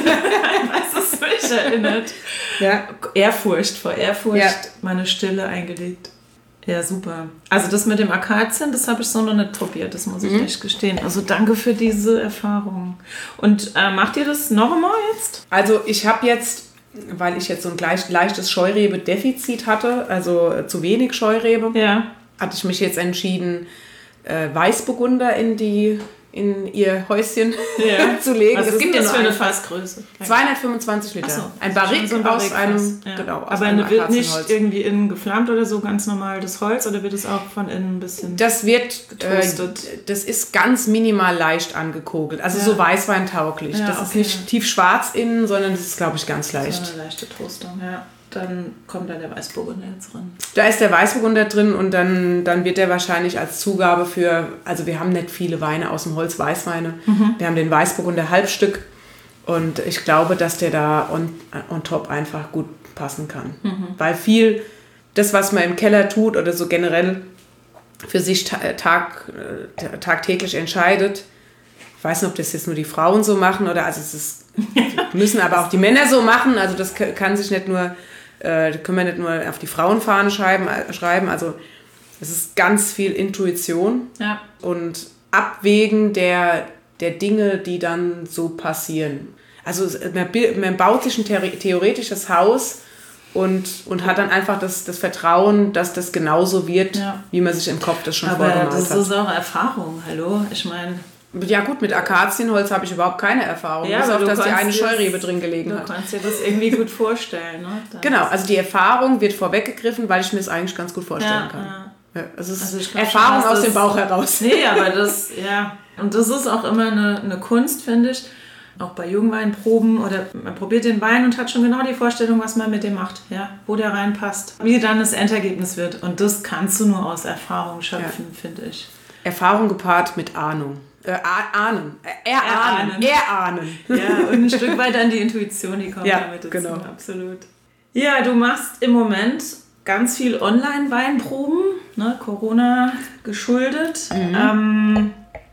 Was es mich erinnert. Ja. Ehrfurcht, vor Ehrfurcht ja. meine Stille eingelegt. Ja, super. Also das mit dem Akazien, das habe ich so noch nicht probiert, das muss ich mhm. echt gestehen. Also danke für diese Erfahrung. Und äh, macht ihr das noch einmal jetzt? Also ich habe jetzt, weil ich jetzt so ein gleich, leichtes Scheurebe-Defizit hatte, also äh, zu wenig Scheurebe, ja. hatte ich mich jetzt entschieden, äh, Weißburgunder in die in ihr Häuschen ja. zu legen. Was es ist gibt das ja für eine ein, Fassgröße? zweihundertfünfundzwanzig Liter. So, ein Barrique so ein aus einem, ja. genau, aus Aber einem wird nicht Akazienholz. irgendwie innen geflammt oder so, ganz normal das Holz, oder wird es auch von innen ein bisschen Das wird, getoastet? Äh, das ist ganz minimal leicht angekogelt, also ja. so weißweintauglich. Ja, das okay. ist nicht tiefschwarz innen, sondern das ist, glaube ich, ganz leicht. So eine leichte Toastung, ja. Dann kommt da der Weißburgunder jetzt drin. Da ist der Weißburgunder drin und dann, dann wird der wahrscheinlich als Zugabe für, also wir haben nicht viele Weine aus dem Holz, Weißweine. Mhm. Wir haben den Weißburgunder Halbstück und ich glaube, dass der da on, on top einfach gut passen kann. Mhm. Weil viel, das was man im Keller tut oder so generell für sich tag, tagtäglich entscheidet, ich weiß nicht, ob das jetzt nur die Frauen so machen oder also es ist, müssen aber auch die Männer so machen, also das kann sich nicht nur Äh, da können wir nicht nur auf die Frauenfahne schreiben, äh, schreiben. Also es ist ganz viel Intuition ja. und Abwägen der, der Dinge, die dann so passieren. Also man, man baut sich ein theoretisches Haus und, und hat dann einfach das, das Vertrauen, dass das genauso wird, ja. wie man sich im Kopf das schon vorgemalt hat. Aber das ist auch Erfahrung, hallo? Ich meine... Ja gut, mit Akazienholz habe ich überhaupt keine Erfahrung. Ja, bis auf, dass die eine das, Scheurebe drin gelegen du hat. Du kannst dir das irgendwie gut vorstellen. Ne? Genau, also die Erfahrung wird vorweggegriffen, weil ich mir das eigentlich ganz gut vorstellen ja, kann. Ja. Ja, also es also ist Erfahrung schon, aus dem Bauch heraus. Nee, aber das, ja. Und das ist auch immer eine, eine Kunst, finde ich. Auch bei Jungweinproben oder man probiert den Wein und hat schon genau die Vorstellung, was man mit dem macht, ja, wo der reinpasst, wie dann das Endergebnis wird. Und das kannst du nur aus Erfahrung schöpfen, ja. finde ich. Erfahrung gepaart mit Ahnung. Äh, ahnen. Erahnen. Erahnen. Ja, und ein Stück weit dann die Intuition, die kommt ja, damit dazu. Genau. Absolut. Ja, du machst im Moment ganz viel Online-Weinproben, ne, Corona geschuldet. Mhm. Ähm,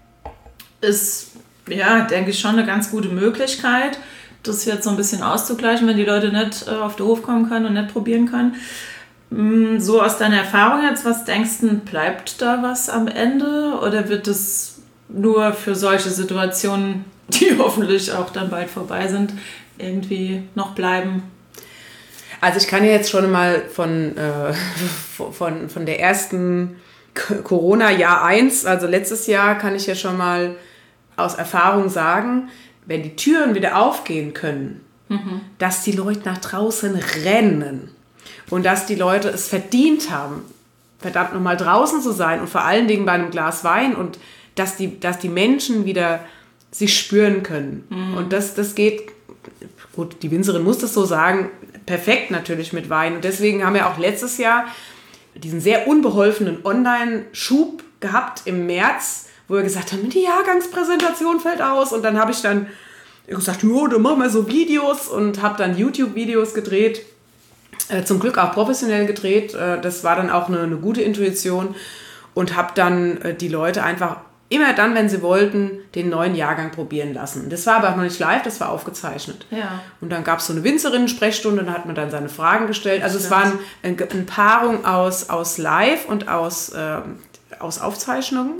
ist, ja, denke ich, schon eine ganz gute Möglichkeit, das jetzt so ein bisschen auszugleichen, wenn die Leute nicht äh, auf den Hof kommen können und nicht probieren können. So aus deiner Erfahrung jetzt, was denkst du, bleibt da was am Ende oder wird es nur für solche Situationen, die hoffentlich auch dann bald vorbei sind, irgendwie noch bleiben? Also ich kann ja jetzt schon mal von, äh, von, von der ersten Corona-Jahr eins, also letztes Jahr, kann ich ja schon mal aus Erfahrung sagen, wenn die Türen wieder aufgehen können, mhm. dass die Leute nach draußen rennen und dass die Leute es verdient haben, verdammt nochmal draußen zu sein und vor allen Dingen bei einem Glas Wein und dass die, dass die Menschen wieder sich spüren können. Mhm. Und das, das geht, gut, die Winzerin muss das so sagen, perfekt natürlich mit Wein. Und deswegen haben wir auch letztes Jahr diesen sehr unbeholfenen Online-Schub gehabt im März, wo wir gesagt haben, die Jahrgangspräsentation fällt aus. Und dann habe ich dann gesagt, jo, dann machen wir so Videos und habe dann YouTube-Videos gedreht. Äh, zum Glück auch professionell gedreht. Äh, das war dann auch eine, eine gute Intuition. Und habe dann äh, die Leute einfach immer dann, wenn sie wollten, den neuen Jahrgang probieren lassen. Das war aber noch nicht live, das war aufgezeichnet. Ja. Und dann gab es so eine Winzerinnen-Sprechstunde, da hat man dann seine Fragen gestellt. Also es war ein, ein, eine Paarung aus, aus Live und aus, äh, aus Aufzeichnungen.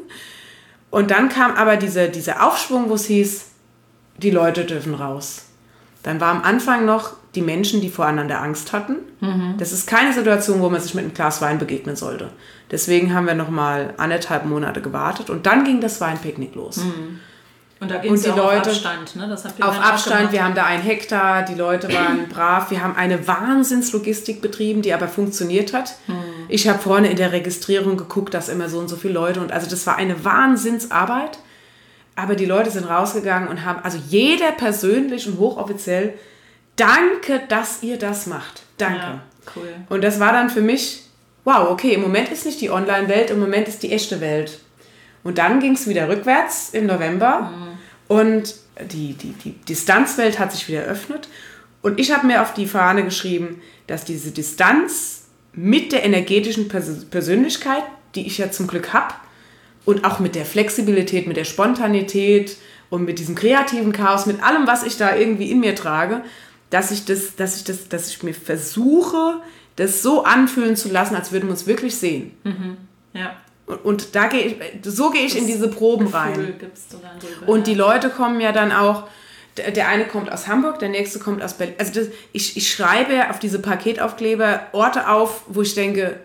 Und dann kam aber diese, dieser Aufschwung, wo es hieß, die Leute dürfen raus. Dann war am Anfang noch die Menschen, die voreinander Angst hatten. Mhm. Das ist keine Situation, wo man sich mit einem Glas Wein begegnen sollte. Deswegen haben wir noch mal anderthalb Monate gewartet und dann ging das Weinpicknick los. Mhm. Und da ging es ja auf Abstand, ne? Das habt ihr auf Abstand, wir haben da einen Hektar, die Leute waren brav. Wir haben eine Wahnsinnslogistik betrieben, die aber funktioniert hat. Mhm. Ich habe vorne in der Registrierung geguckt, dass immer so und so viele Leute und also das war eine Wahnsinnsarbeit. Aber die Leute sind rausgegangen und haben, also jeder persönlich und hochoffiziell, danke, dass ihr das macht. Danke. Ja, cool. Und das war dann für mich, wow, okay, im Moment ist nicht die Online-Welt, im Moment ist die echte Welt. Und dann ging es wieder rückwärts im November mhm. und die, die, die Distanzwelt hat sich wieder eröffnet. Und ich habe mir auf die Fahne geschrieben, dass diese Distanz mit der energetischen Pers- Persönlichkeit, die ich ja zum Glück habe, und auch mit der Flexibilität, mit der Spontanität und mit diesem kreativen Chaos, mit allem, was ich da irgendwie in mir trage, dass ich das, dass ich das, dass ich mir versuche, das so anfühlen zu lassen, als würden wir uns wirklich sehen. Mhm. Ja. Und, und da gehe ich, so gehe ich das in diese Proben Gefühl rein. Gibst du dann drüber, und ja. die Leute kommen ja dann auch, der, der eine kommt aus Hamburg, der nächste kommt aus Berlin. Also das, ich, ich schreibe auf diese Paketaufkleber Orte auf, wo ich denke,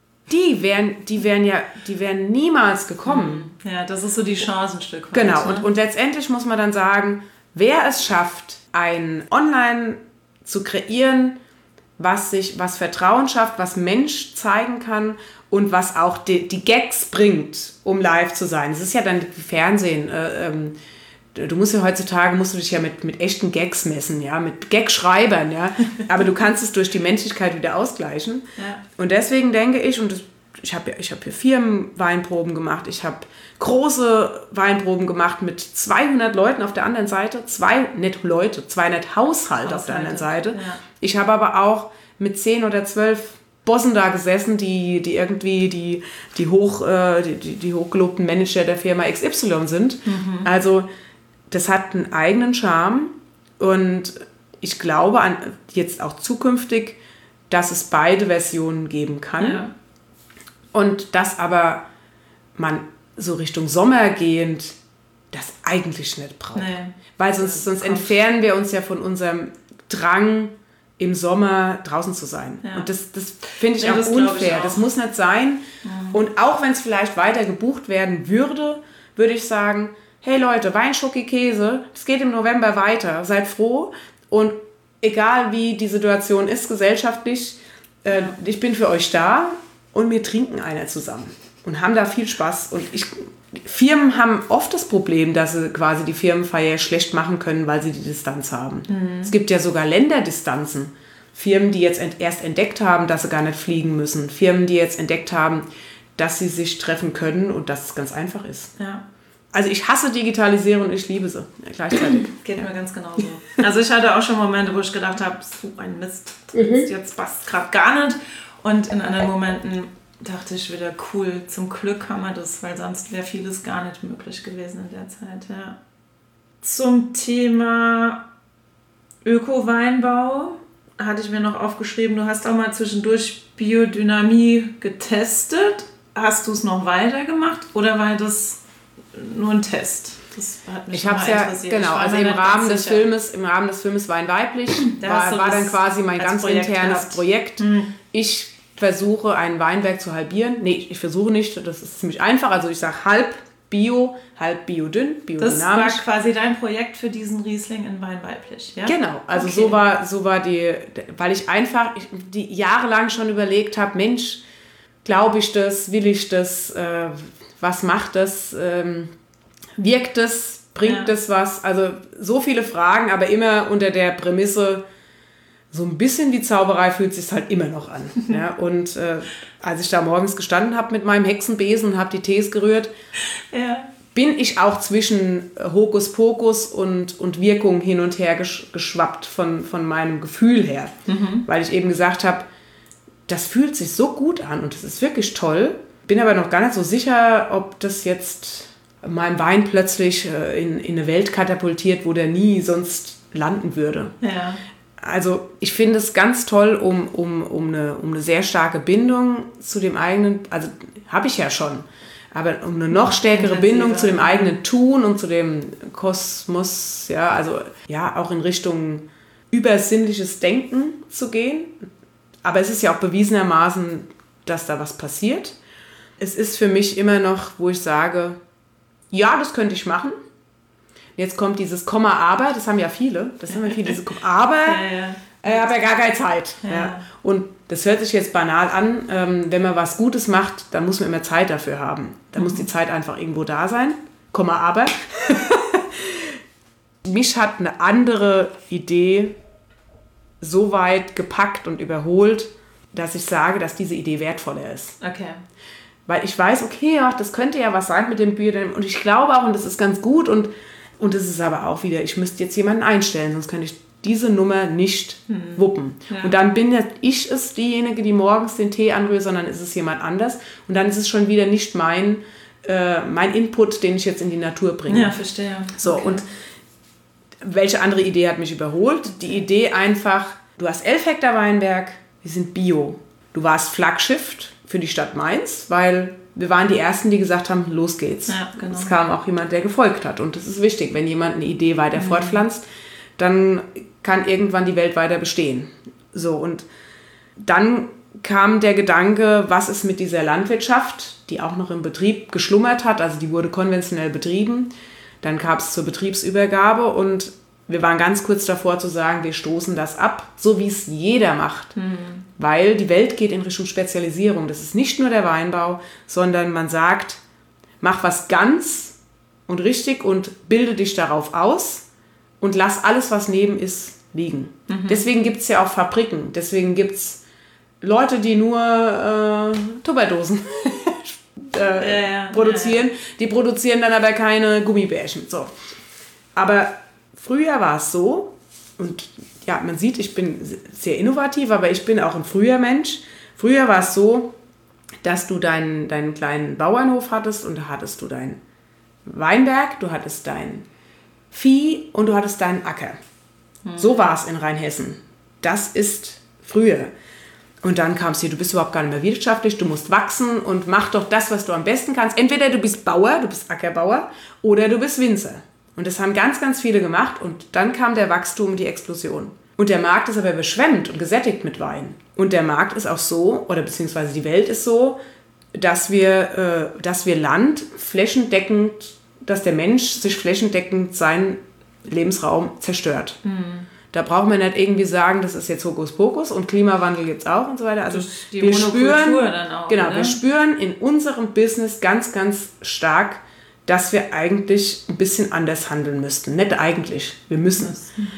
Die wären, die wären ja, die wären niemals gekommen. Ja, das ist so die Chance ein Stück weit. Genau, ne? und, und letztendlich muss man dann sagen, wer es schafft, ein Online zu kreieren, was sich, was Vertrauen schafft, was Mensch zeigen kann und was auch die, die Gags bringt, um live zu sein. Es ist ja dann Fernsehen. Äh, ähm, du musst ja heutzutage, musst du dich ja mit, mit echten Gags messen, ja, mit Gagschreibern, ja. Aber du kannst es durch die Menschlichkeit wieder ausgleichen. Ja. Und deswegen denke ich, und das, ich habe ich hab hier Firmenweinproben gemacht, ich habe große Weinproben gemacht mit zweihundert Leuten auf der anderen Seite, zwei, nicht Leute, zweihundert Haushalte auf der anderen Seite. Ja. Ich habe aber auch mit zehn oder zwölf Bossen da gesessen, die, die irgendwie die, die, hoch, äh, die, die, die hochgelobten Manager der Firma X Y sind. Mhm. Also das hat einen eigenen Charme und ich glaube an jetzt auch zukünftig, dass es beide Versionen geben kann. Ja. Und dass aber man so Richtung Sommer gehend das eigentlich nicht braucht. Nee. Weil sonst, sonst entfernen wir uns ja von unserem Drang, im Sommer draußen zu sein. Ja. Und das, das finde ich ja, auch das unfair. ich auch. Das muss nicht sein. Mhm. Und auch wenn es vielleicht weiter gebucht werden würde, würde ich sagen, hey Leute, Wein, Schoki, Käse, das geht im November weiter. Seid froh. Und egal wie die Situation ist gesellschaftlich, äh, ja. ich bin für euch da und wir trinken einer zusammen und haben da viel Spaß. Und ich, Firmen haben oft das Problem, dass sie quasi die Firmenfeier schlecht machen können, weil sie die Distanz haben. Mhm. Es gibt ja sogar Länderdistanzen. Firmen, die jetzt ent- erst entdeckt haben, dass sie gar nicht fliegen müssen. Firmen, die jetzt entdeckt haben, dass sie sich treffen können und dass es ganz einfach ist. Ja. Also ich hasse Digitalisierung und ich liebe sie ja, gleichzeitig. Geht ja. mir ganz genauso. Also ich hatte auch schon Momente, wo ich gedacht habe, so ein Mist, mhm. jetzt passt gerade gar nicht. Und in anderen Momenten dachte ich wieder, cool, zum Glück haben wir das, weil sonst wäre vieles gar nicht möglich gewesen in der Zeit. Ja. Zum Thema Öko-Weinbau hatte ich mir noch aufgeschrieben, du hast auch mal zwischendurch Biodynamie getestet. Hast du es noch weitergemacht oder war das nur ein Test? Das hat mich ich habe es ja, genau, also im Rahmen des Filmes, im Rahmen des Filmes Wein weiblich war, war dann quasi mein ganz Projekt internes gehabt. Projekt. Hm. Ich versuche, ein Weinberg zu halbieren. Nee, ich versuche nicht, das ist ziemlich einfach. Also ich sage halb Bio, halb biodünn, biodynamisch. Das war quasi dein Projekt für diesen Riesling in Wein weiblich, ja? Genau, also okay. so war so war die, weil ich einfach ich, die jahrelang schon überlegt habe, Mensch, glaube ich das, will ich das, äh, was macht das, ähm, wirkt das, bringt ja. das was? Also so viele Fragen, aber immer unter der Prämisse, so ein bisschen wie Zauberei fühlt es sich halt immer noch an. Ja, und äh, als ich da morgens gestanden habe mit meinem Hexenbesen und habe die Tees gerührt, ja. bin ich auch zwischen Hokuspokus und, und Wirkung hin und her gesch- geschwappt von, von meinem Gefühl her. Mhm. Weil ich eben gesagt habe, das fühlt sich so gut an und das ist wirklich toll. Bin aber noch gar nicht so sicher, ob das jetzt meinem Wein plötzlich äh, in, in eine Welt katapultiert, wo der nie sonst landen würde. Ja. Also ich finde es ganz toll, um, um, um, eine, um eine sehr starke Bindung zu dem eigenen, also habe ich ja schon, aber um eine noch stärkere Bindung zu dem eigenen Tun und zu dem Kosmos, ja, also ja, auch in Richtung übersinnliches Denken zu gehen. Aber es ist ja auch bewiesenermaßen, dass da was passiert. Es ist für mich immer noch, wo ich sage, ja, das könnte ich machen. Jetzt kommt dieses Komma, aber, das haben ja viele, das haben ja viele, diese Komma, aber ich ja, ja. äh, habe ja gar keine Zeit. Ja. Ja. Und das hört sich jetzt banal an, ähm, wenn man was Gutes macht, dann muss man immer Zeit dafür haben. Dann mhm. muss die Zeit einfach irgendwo da sein. Komma, aber. Mich hat eine andere Idee so weit gepackt und überholt, dass ich sage, dass diese Idee wertvoller ist. Okay. Weil ich weiß, okay, ach, das könnte ja was sein mit dem Bier. Und ich glaube auch, und das ist ganz gut. Und Und es ist aber auch wieder, ich müsste jetzt jemanden einstellen, sonst könnte ich diese Nummer nicht hm. wuppen. Ja. Und dann bin ja ich es diejenige, die morgens den Tee anrührt, sondern ist es jemand anders. Und dann ist es schon wieder nicht mein, äh, mein Input, den ich jetzt in die Natur bringe. Ja, verstehe. So, okay. Und welche andere Idee hat mich überholt? Die Idee einfach, du hast elf Hektar Weinberg, wir sind Bio. Du warst Flaggschiff für die Stadt Mainz, weil wir waren die Ersten, die gesagt haben, los geht's. Ja, genau. Es kam auch jemand, der gefolgt hat. Und das ist wichtig, wenn jemand eine Idee weiter mhm. fortpflanzt, dann kann irgendwann die Welt weiter bestehen. So, und dann kam der Gedanke, was ist mit dieser Landwirtschaft, die auch noch im Betrieb geschlummert hat, also die wurde konventionell betrieben. Dann kam es zur Betriebsübergabe und wir waren ganz kurz davor zu sagen, wir stoßen das ab, so wie es jeder macht. Mhm. Weil die Welt geht in Richtung Spezialisierung. Das ist nicht nur der Weinbau, sondern man sagt, mach was ganz und richtig und bilde dich darauf aus und lass alles, was neben ist, liegen. Mhm. Deswegen gibt es ja auch Fabriken. Deswegen gibt es Leute, die nur äh, Tupperdosen äh, ja, ja, produzieren. Ja, ja. Die produzieren dann aber keine Gummibärchen. So. Aber früher war es so, und ja, man sieht, ich bin sehr innovativ, aber ich bin auch ein früher Mensch. Früher war es so, dass du deinen, deinen kleinen Bauernhof hattest und da hattest du dein Weinberg, du hattest dein Vieh und du hattest deinen Acker. Hm. So war es in Rheinhessen. Das ist früher. Und dann kam es hier, du bist überhaupt gar nicht mehr wirtschaftlich, du musst wachsen und mach doch das, was du am besten kannst. Entweder du bist Bauer, du bist Ackerbauer oder du bist Winzer. Und das haben ganz, ganz viele gemacht und dann kam der Wachstum, die Explosion. Und der Markt ist aber beschwemmt und gesättigt mit Wein. Und der Markt ist auch so, oder beziehungsweise die Welt ist so, dass wir, äh, dass wir Land flächendeckend, dass der Mensch sich flächendeckend seinen Lebensraum zerstört. Mhm. Da braucht man nicht irgendwie sagen, das ist jetzt Hokuspokus und Klimawandel gibt es auch und so weiter. Also die wir Monokultur spüren, dann auch, genau, ne? wir spüren in unserem Business ganz, ganz stark, dass wir eigentlich ein bisschen anders handeln müssten. Nicht eigentlich, wir müssen.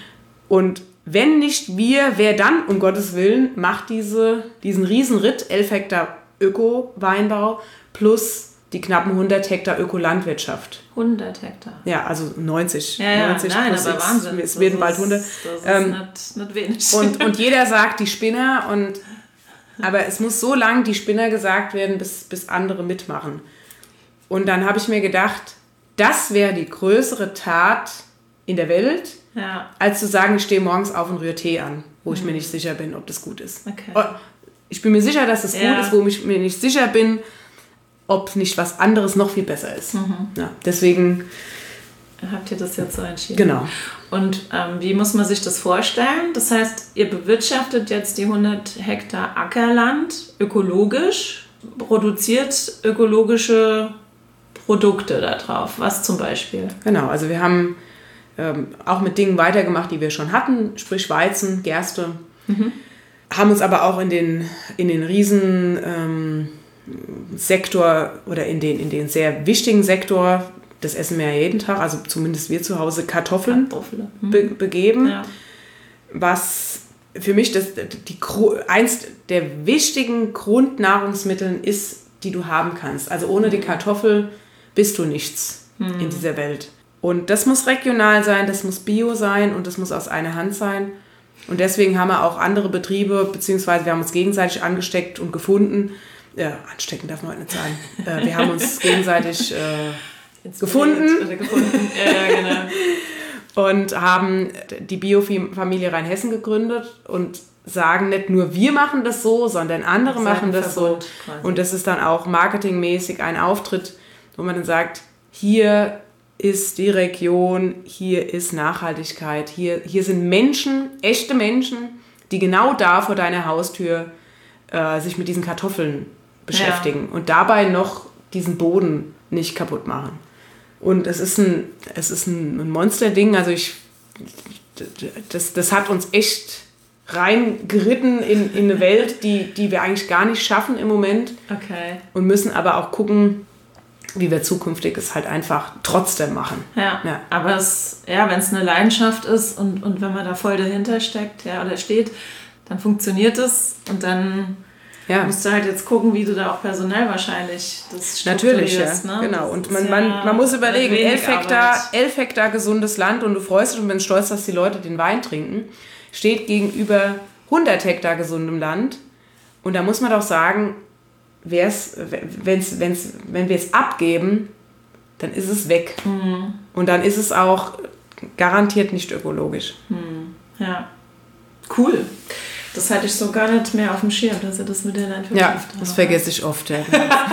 Und wenn nicht wir, wer dann, um Gottes Willen, macht diese, diesen Riesenritt, elf Hektar Öko-Weinbau plus die knappen hundert Hektar Ökolandwirtschaft. hundert Hektar? Ja, also neunzig. Ja, ja, neunzig nein, plus aber X, Wahnsinn. Es werden bald hundert. Das ist ähm, nicht, nicht wenig. Und, und jeder sagt, die Spinner. Und, aber es muss so lang die Spinner gesagt werden, bis, bis andere mitmachen. Und dann habe ich mir gedacht, das wäre die größere Tat in der Welt, ja. als zu sagen, ich stehe morgens auf und rühre Tee an, wo mhm. ich mir nicht sicher bin, ob das gut ist. Okay. Ich bin mir sicher, dass es ja. gut ist, wo ich mir nicht sicher bin, ob nicht was anderes noch viel besser ist. Mhm. Ja, deswegen habt ihr das jetzt so entschieden. Genau. Und ähm, wie muss man sich das vorstellen? Das heißt, ihr bewirtschaftet jetzt die hundert Hektar Ackerland ökologisch, produziert ökologische Produkte da drauf. Was zum Beispiel? Genau, also wir haben ähm, auch mit Dingen weitergemacht, die wir schon hatten, sprich Weizen, Gerste. Mhm. Haben uns aber auch in den, in den riesen ähm, Sektor oder in den, in den sehr wichtigen Sektor, das essen wir ja jeden Tag, also zumindest wir zu Hause, Kartoffeln, Kartoffeln. Mhm. Be- begeben. Ja. Was für mich das, die, eins der wichtigen Grundnahrungsmittel ist, die du haben kannst. Also ohne die Kartoffel bist du nichts mhm. in dieser Welt. Und das muss regional sein, das muss bio sein und das muss aus einer Hand sein. Und deswegen haben wir auch andere Betriebe, beziehungsweise wir haben uns gegenseitig angesteckt und gefunden. Ja, anstecken darf man heute nicht sagen. Äh, wir haben uns gegenseitig äh, gefunden. Oder gefunden. Ja, ja, genau. Und haben die Biofamilie Rheinhessen gegründet und sagen nicht nur wir machen das so, sondern andere machen das so. Quasi. Und das ist dann auch marketingmäßig ein Auftritt, wo man dann sagt, hier ist die Region, hier ist Nachhaltigkeit, hier, hier sind Menschen, echte Menschen, die genau da vor deiner Haustür äh, sich mit diesen Kartoffeln beschäftigen ja. und dabei noch diesen Boden nicht kaputt machen. Und es ist ein, es ist ein Monsterding, also ich, das, das hat uns echt reingeritten in, in eine Welt, die, die wir eigentlich gar nicht schaffen im Moment. Okay. Und müssen aber auch gucken, wie wir zukünftig es halt einfach trotzdem machen. Ja, ja. aber es, ja, wenn es eine Leidenschaft ist und, und wenn man da voll dahinter steckt, ja, oder steht, dann funktioniert es und dann ja. musst du halt jetzt gucken, wie du da auch personell wahrscheinlich das strukturierst. Natürlich, ja, ne? genau. Das und man, ja man, man muss überlegen, elf Hektar, elf Hektar gesundes Land und du freust dich und bin stolz, dass die Leute den Wein trinken, steht gegenüber hundert Hektar gesundem Land. Und da muss man doch sagen, wenn's, wenn's, wenn's, wenn wir es abgeben, dann ist es weg. Mhm. Und dann ist es auch garantiert nicht ökologisch. Mhm. Ja, cool. Das hatte ich so gar nicht mehr auf dem Schirm, dass ihr das mit der Landwirtschaft Ja, das vergesse ich oft. Ja.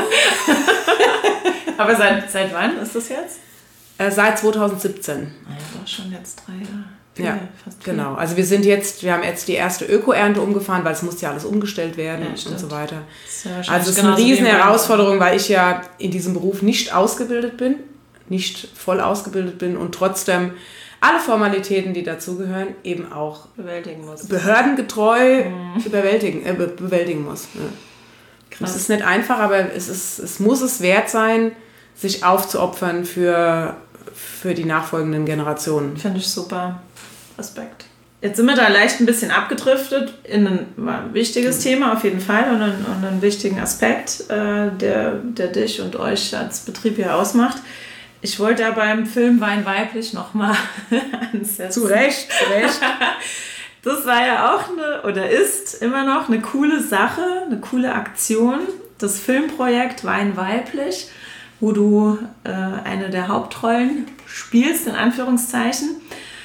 Aber seit, seit wann ist das jetzt? Äh, seit zweitausendsiebzehn. Ah ja, doch schon jetzt drei Jahre. Ja, ja, fast genau. Also wir sind jetzt, wir haben jetzt die erste Öko-Ernte umgefahren, weil es muss ja alles umgestellt werden ja, und stimmt. so weiter. Ja also es ist eine riesen Herausforderung, weil ich ja in diesem Beruf nicht ausgebildet bin, nicht voll ausgebildet bin und trotzdem alle Formalitäten, die dazugehören, eben auch bewältigen muss. behördengetreu mhm. überwältigen, äh, be- bewältigen muss. Ja. Krass. Es ist nicht einfach, aber es, ist, es muss es wert sein, sich aufzuopfern für, für die nachfolgenden Generationen. Finde ich super. Aspekt. Jetzt sind wir da leicht ein bisschen abgedriftet in ein, ein wichtiges mhm. Thema auf jeden Fall und einen, und einen wichtigen Aspekt, äh, der, der dich und euch als Betrieb hier ausmacht. Ich wollte da beim Film Wein weiblich nochmal ansetzen. Zu Recht, zu Recht. Das war ja auch eine, oder ist immer noch eine coole Sache, eine coole Aktion. Das Filmprojekt Wein weiblich, wo du äh, eine der Hauptrollen spielst, in Anführungszeichen.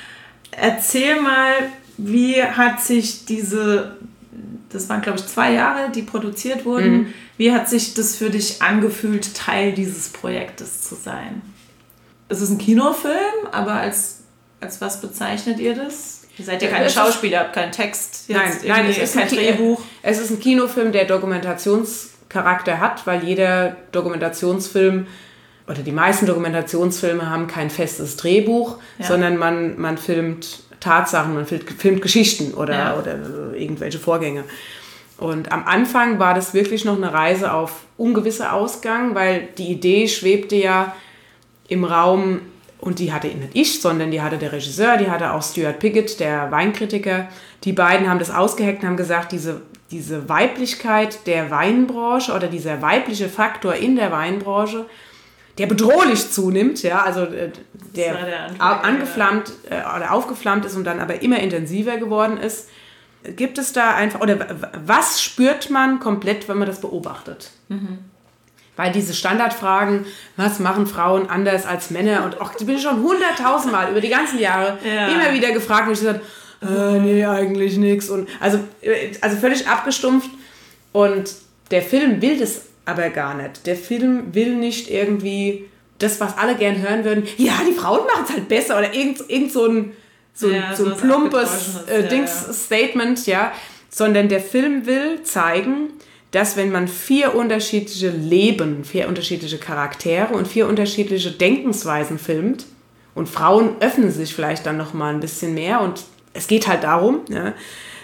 Erzähl mal, wie hat sich diese, das waren glaube ich zwei Jahre, die produziert wurden, mhm. wie hat sich das für dich angefühlt, Teil dieses Projektes zu sein? Es ist ein Kinofilm, aber als, als was bezeichnet ihr das? Ihr seid ja keine es Schauspieler, habt keinen Text, jetzt nein, nein, es ist kein Drehbuch. Es ist ein Kinofilm, der Dokumentationscharakter hat, weil jeder Dokumentationsfilm oder die meisten Dokumentationsfilme haben kein festes Drehbuch, ja. sondern man, man filmt Tatsachen, man filmt, filmt Geschichten oder, ja. oder irgendwelche Vorgänge. Und am Anfang war das wirklich noch eine Reise auf ungewisse Ausgang, weil die Idee schwebte ja im Raum, und die hatte nicht ich, sondern die hatte der Regisseur, die hatte auch Stuart Piggott, der Weinkritiker. Die beiden haben das ausgeheckt und haben gesagt, diese, diese Weiblichkeit der Weinbranche oder dieser weibliche Faktor in der Weinbranche, der bedrohlich zunimmt, ja, also äh, der, der angeflammt äh, oder aufgeflammt ist und dann aber immer intensiver geworden ist. Gibt es da einfach, oder was spürt man komplett, wenn man das beobachtet? Mhm. Weil diese Standardfragen, was machen Frauen anders als Männer? Und auch, die bin ich schon hunderttausendmal über die ganzen Jahre ja. immer wieder gefragt, und ich gesagt, äh, nee, eigentlich nichts. Und also, also völlig abgestumpft. Und der Film will das aber gar nicht. Der Film will nicht irgendwie das, was alle gern hören würden. Ja, die Frauen machen es halt besser. Oder irgend, irgend so ein, so, ja, so ein plumpes äh, Dings, ja. Statement, ja. Sondern der Film will zeigen, dass wenn man vier unterschiedliche Leben, vier unterschiedliche Charaktere und vier unterschiedliche Denkensweisen filmt und Frauen öffnen sich vielleicht dann noch mal ein bisschen mehr und es geht halt darum, ja,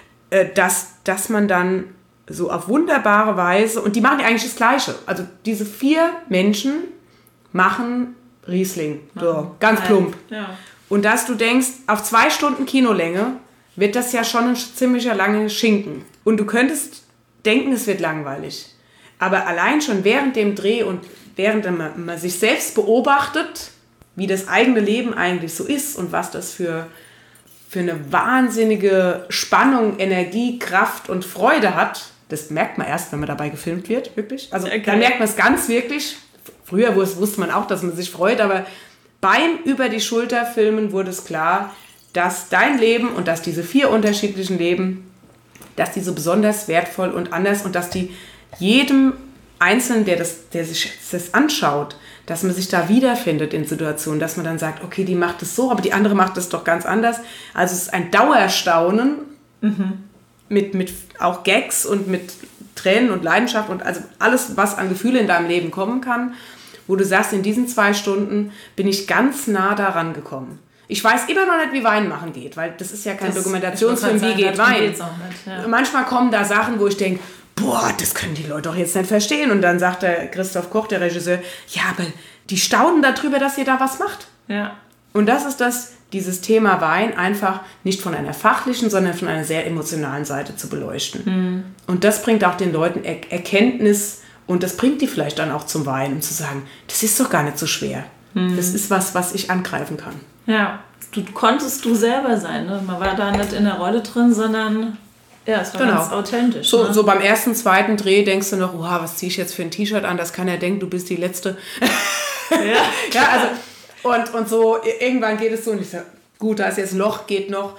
dass, dass man dann so auf wunderbare Weise, und die machen ja eigentlich das Gleiche, also diese vier Menschen machen Riesling, so, ganz plump. Ja. Und dass du denkst, auf zwei Stunden Kinolänge wird das ja schon ein ziemlicher lange Schinken. Und du könntest denken, es wird langweilig. Aber allein schon während dem Dreh und während man, man sich selbst beobachtet, wie das eigene Leben eigentlich so ist und was das für, für eine wahnsinnige Spannung, Energie, Kraft und Freude hat, das merkt man erst, wenn man dabei gefilmt wird, wirklich. Also okay. Dann merkt man es ganz wirklich früher wusste man auch, dass man sich freut, aber beim über die Schulter filmen wurde es klar, dass dein Leben und dass diese vier unterschiedlichen Leben, dass die so besonders wertvoll und anders und dass die jedem Einzelnen, der, das, der sich das anschaut, dass man sich da wiederfindet in Situationen, dass man dann sagt, okay, die macht es so, aber die andere macht es doch ganz anders. Also es ist ein Dauerstaunen mhm. mit, mit auch Gags und mit Tränen und Leidenschaft und also alles, was an Gefühle in deinem Leben kommen kann, wo du sagst, in diesen zwei Stunden bin ich ganz nah daran gekommen. Ich weiß immer noch nicht, wie Wein machen geht, weil das ist ja kein das, Dokumentationsfilm, wie geht Wein. Nicht, ja. Manchmal kommen da Sachen, wo ich denke, boah, das können die Leute doch jetzt nicht verstehen. Und dann sagt der Christoph Koch, der Regisseur, ja, aber die staunen darüber, dass ihr da was macht. Ja. Und das ist das, dieses Thema Wein einfach nicht von einer fachlichen, sondern von einer sehr emotionalen Seite zu beleuchten. Mhm. Und das bringt auch den Leuten er- Erkenntnis und das bringt die vielleicht dann auch zum Wein, um zu sagen, das ist doch gar nicht so schwer. Mhm. Das ist was, was ich angreifen kann. Ja, du konntest du selber sein. Ne? Man war da nicht in der Rolle drin, sondern ja, es war genau. ganz authentisch. So, ne? so beim ersten, zweiten Dreh denkst du noch, oha, was ziehe ich jetzt für ein T-Shirt an? Das kann er denken, du bist die Letzte. Ja, ja also und, und so irgendwann geht es so und ich sage, gut, da ist jetzt ein Loch, geht noch.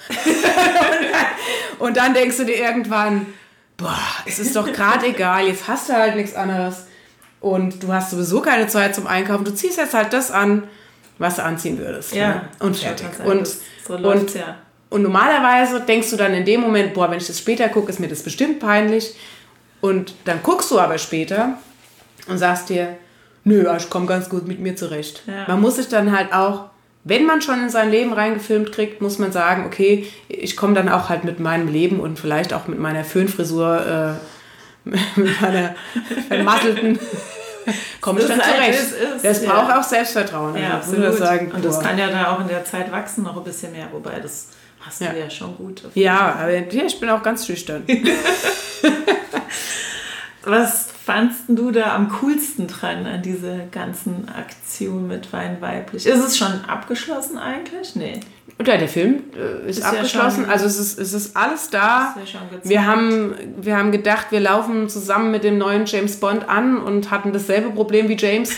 Und dann denkst du dir irgendwann, boah, es ist doch gerade egal, jetzt hast du halt nichts anderes und du hast sowieso keine Zeit zum Einkaufen, du ziehst jetzt halt das an, was du anziehen würdest. Ja, ne? Und fertig. Und, so läuft's, und, ja. und normalerweise denkst du dann in dem Moment, boah, wenn ich das später gucke, ist mir das bestimmt peinlich. Und dann guckst du aber später und sagst dir, nö, ich komme ganz gut mit mir zurecht. Ja. Man muss sich dann halt auch, wenn man schon in sein Leben reingefilmt kriegt, muss man sagen, okay, ich komme dann auch halt mit meinem Leben und vielleicht auch mit meiner Föhnfrisur, äh, mit meiner vermattelten, komme ich dann zurecht. Ist, das ja. braucht auch Selbstvertrauen. Ja, also, absolut. Sagen, und das kann ja dann auch in der Zeit wachsen, noch ein bisschen mehr, wobei das hast ja. du ja schon gut. Ja, aber ja, ich bin auch ganz schüchtern. Was fandst du da am coolsten dran an diese ganzen Aktionen mit Wein weiblich? Ist es schon abgeschlossen eigentlich? Nee. Ja, der Film äh, ist, ist abgeschlossen. Ja also es ist, es ist alles da. Ist ja schon wir, haben, wir haben gedacht, wir laufen zusammen mit dem neuen James Bond an und hatten dasselbe Problem wie James.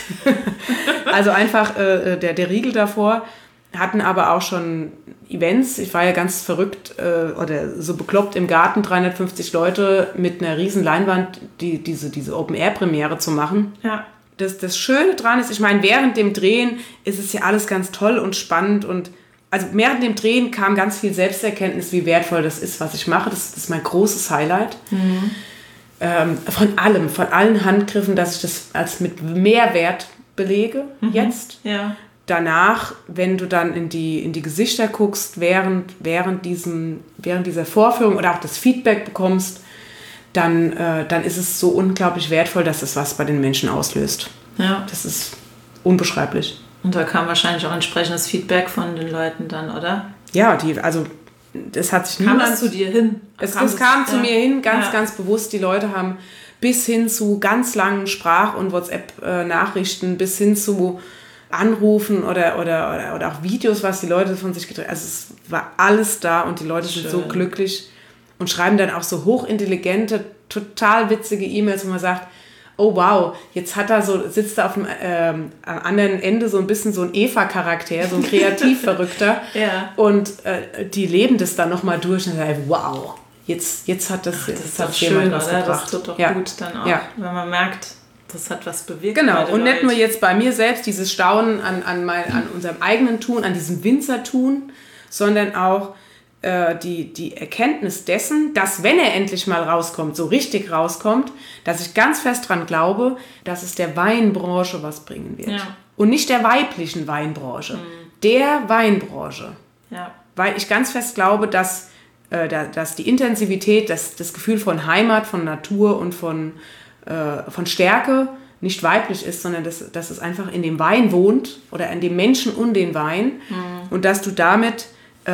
Also einfach äh, der, der Riegel davor. Hatten aber auch schon Events. Ich war ja ganz verrückt äh, oder so bekloppt im Garten, dreihundertfünfzig Leute mit einer riesen Leinwand, die, diese, diese Open-Air-Premiere zu machen. Ja. Das, das Schöne dran ist, ich meine, während dem Drehen ist es ja alles ganz toll und spannend und also während dem Drehen kam ganz viel Selbsterkenntnis, wie wertvoll das ist, was ich mache. Das, das ist mein großes Highlight. Mhm. Ähm, von allem, von allen Handgriffen, dass ich das als mit Mehrwert belege mhm. jetzt. Ja. Danach, wenn du dann in die, in die Gesichter guckst, während, während, diesem, während dieser Vorführung oder auch das Feedback bekommst, dann, äh, dann ist es so unglaublich wertvoll, dass es was bei den Menschen auslöst. Ja. Das ist unbeschreiblich. Und da kam wahrscheinlich auch entsprechendes Feedback von den Leuten dann, oder? Ja, die, also das hat sich kam niemand... Kam es zu dir hin? Es, kam, es kam zu ja. mir hin, ganz, ja. ganz bewusst. Die Leute haben bis hin zu ganz langen Sprach- und WhatsApp-Nachrichten, bis hin zu Anrufen oder, oder, oder, oder auch Videos, was die Leute von sich gedreht haben. Also es war alles da und die Leute Schön. sind so glücklich und schreiben dann auch so hochintelligente, total witzige E-Mails, wo man sagt, oh wow, jetzt hat er so, sitzt da auf dem ähm, am anderen Ende so ein bisschen so ein Eva-Charakter, so ein Kreativverrückter. Ja. Und äh, die leben das dann nochmal durch und sagen, wow, jetzt, jetzt hat das, Ach, das jetzt hat jemand was gebracht. Das tut doch ja. gut dann auch, ja. wenn man merkt, das hat was bewirkt. Genau, und nicht nur jetzt bei mir selbst, dieses Staunen an, an, mein, an unserem eigenen Tun, an diesem Winzertun, sondern auch äh, die, die Erkenntnis dessen, dass wenn er endlich mal rauskommt, so richtig rauskommt, dass ich ganz fest dran glaube, dass es der Weinbranche was bringen wird. Ja. Und nicht der weiblichen Weinbranche, mhm. der Weinbranche. Ja. Weil ich ganz fest glaube, dass, äh, dass die Intensivität, das, das Gefühl von Heimat, von Natur und von von Stärke nicht weiblich ist, sondern dass, dass es einfach in dem Wein wohnt oder in dem Menschen und den Wein mhm. und dass du damit,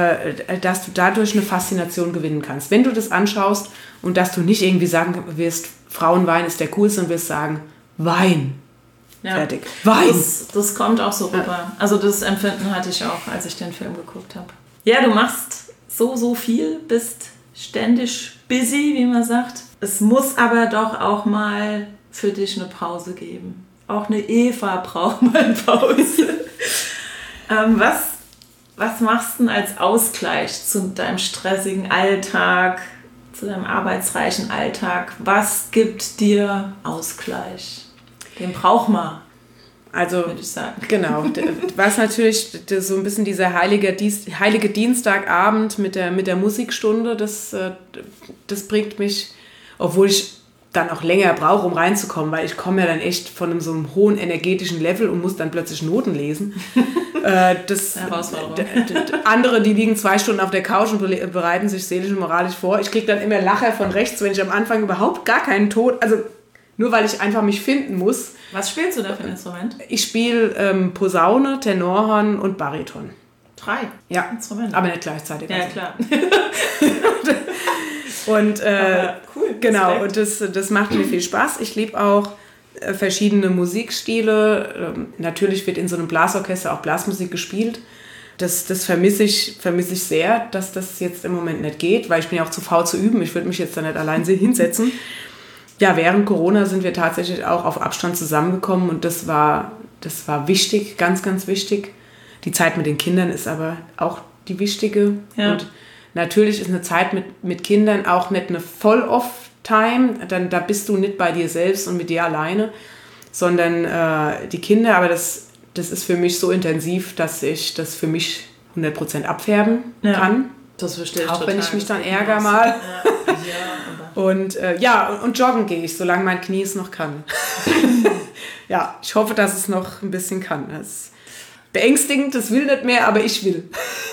äh, dass du dadurch eine Faszination gewinnen kannst. Wenn du das anschaust und dass du nicht irgendwie sagen wirst, Frauenwein ist der coolste und wirst sagen, Wein. Ja. Fertig. Wein. Das, das kommt auch so rüber. Ja. Also das Empfinden hatte ich auch, als ich den Film geguckt habe. Ja, du machst so, so viel, bist ständig busy, wie man sagt. Es muss aber doch auch mal für dich eine Pause geben. auch eine Eva braucht mal Pause. ähm, was, was machst du denn als Ausgleich zu deinem stressigen Alltag, zu deinem arbeitsreichen Alltag? Was gibt dir Ausgleich? Den braucht man. Also, würde ich sagen. Genau, was natürlich so ein bisschen dieser heilige, Dienst, heilige Dienstagabend mit der, mit der Musikstunde, das, das bringt mich, obwohl ich dann auch länger brauche, um reinzukommen, weil ich komme ja dann echt von einem, so einem hohen energetischen Level und muss dann plötzlich Noten lesen. das, Herausforderung. d- d- andere, die liegen zwei Stunden auf der Couch und bereiten sich seelisch und moralisch vor. Ich kriege dann immer Lacher von rechts, wenn ich am Anfang überhaupt gar keinen Ton, also nur weil ich einfach mich finden muss. Was spielst du da für ein Instrument? Ich spiele ähm, Posaune, Tenorhorn und Bariton. Drei Ja, Instrumente. aber nicht gleichzeitig. Ja, also. klar. Und äh, Aber cool, genau, Respekt. und das, das macht mir viel Spaß. Ich liebe auch äh, verschiedene Musikstile. Ähm, natürlich wird in so einem Blasorchester auch Blasmusik gespielt. Das, das vermisse ich, vermisse ich sehr, dass das jetzt im Moment nicht geht, weil ich bin ja auch zu faul zu üben. Ich würde mich jetzt da nicht allein hinsetzen. Ja, während Corona sind wir tatsächlich auch auf Abstand zusammengekommen und das war, das war wichtig, ganz, ganz wichtig. Die Zeit mit den Kindern ist aber auch die wichtige. Ja. Und natürlich ist eine Zeit mit, mit Kindern auch nicht eine Voll-Off-Time, dann, da bist du nicht bei dir selbst und mit dir alleine, sondern äh, die Kinder, aber das, das ist für mich so intensiv, dass ich das für mich hundert Prozent abfärben Ja. kann. Das verstehe ich Auch total. wenn ich mich dann Das ärgere ist mal. Ja, ja, aber Und äh, ja, und, und joggen gehe ich, solange mein Knie es noch kann. Ja, ich hoffe, dass es noch ein bisschen kann. Das ist beängstigend, das will nicht mehr, aber ich will.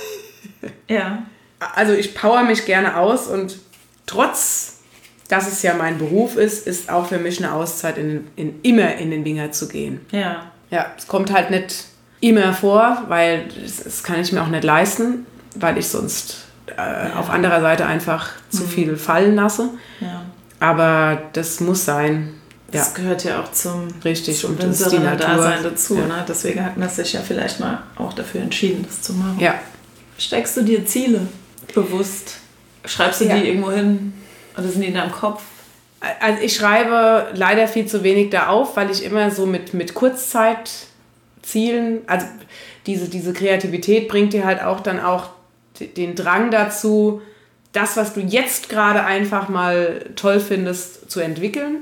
ja. Also ich power mich gerne aus und trotz, dass es ja mein Beruf ist, ist auch für mich eine Auszeit, in, in, immer in den Winger zu gehen. Ja. Ja, es kommt halt nicht immer vor, weil das, das kann ich mir auch nicht leisten, weil ich sonst äh, Ja. auf anderer Seite einfach zu Mhm. viel fallen lasse. ja. Aber das muss sein. Ja, Das gehört ja auch zum, richtig. zum Und das ist die unseren Natur. Dasein dazu. Ja. Ne? Deswegen hat man sich ja vielleicht mal auch dafür entschieden, das zu machen. Ja. Steckst du dir Ziele bewusst? Schreibst du Ja. die irgendwo hin? Oder sind die in deinem Kopf? Also ich schreibe leider viel zu wenig da auf, weil ich immer so mit, mit Kurzzeitzielen, also diese, diese Kreativität bringt dir halt auch dann auch d- den Drang dazu, das, was du jetzt gerade einfach mal toll findest, zu entwickeln.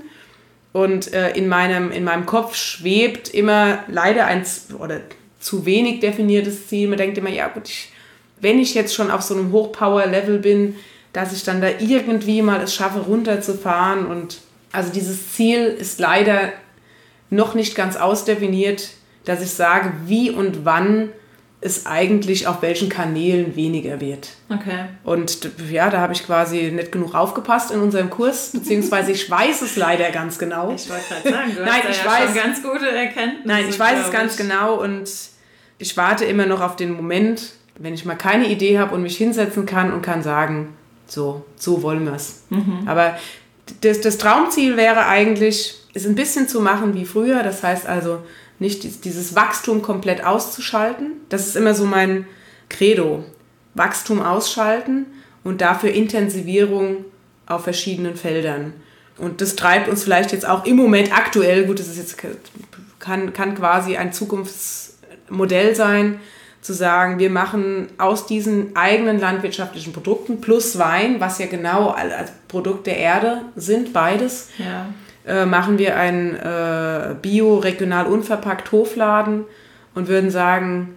Und äh, in, meinem, in meinem Kopf schwebt immer leider ein z- oder zu wenig definiertes Ziel. Man denkt immer, ja gut, ich, wenn ich jetzt schon auf so einem Hochpower-Level bin, dass ich dann da irgendwie mal es schaffe, runterzufahren. Und also dieses Ziel ist leider noch nicht ganz ausdefiniert, dass ich sage, wie und wann es eigentlich auf welchen Kanälen weniger wird. Okay. Und ja, da habe ich quasi nicht genug aufgepasst in unserem Kurs, beziehungsweise ich weiß es leider ganz genau. Ich wollte gerade sagen, du Nein, hast ich da ja weiß- schon ganz gute Erkenntnisse. Nein, ich weiß es glaub ganz ich. genau und ich warte immer noch auf den Moment, wenn ich mal keine Idee habe und mich hinsetzen kann und kann sagen, so, so wollen wir es. Aber das, das Traumziel wäre eigentlich, es ein bisschen zu machen wie früher, das heißt also nicht dies- dieses Wachstum komplett auszuschalten. Das ist immer so mein Credo. Wachstum ausschalten und dafür Intensivierung auf verschiedenen Feldern. Und das treibt uns vielleicht jetzt auch im Moment aktuell, gut, das ist jetzt, kann, kann quasi ein Zukunftsmodell sein, zu sagen, wir machen aus diesen eigenen landwirtschaftlichen Produkten plus Wein, was ja genau als Produkt der Erde sind, beides, Ja. äh, machen wir einen äh, bio, regional unverpackt Hofladen und würden sagen,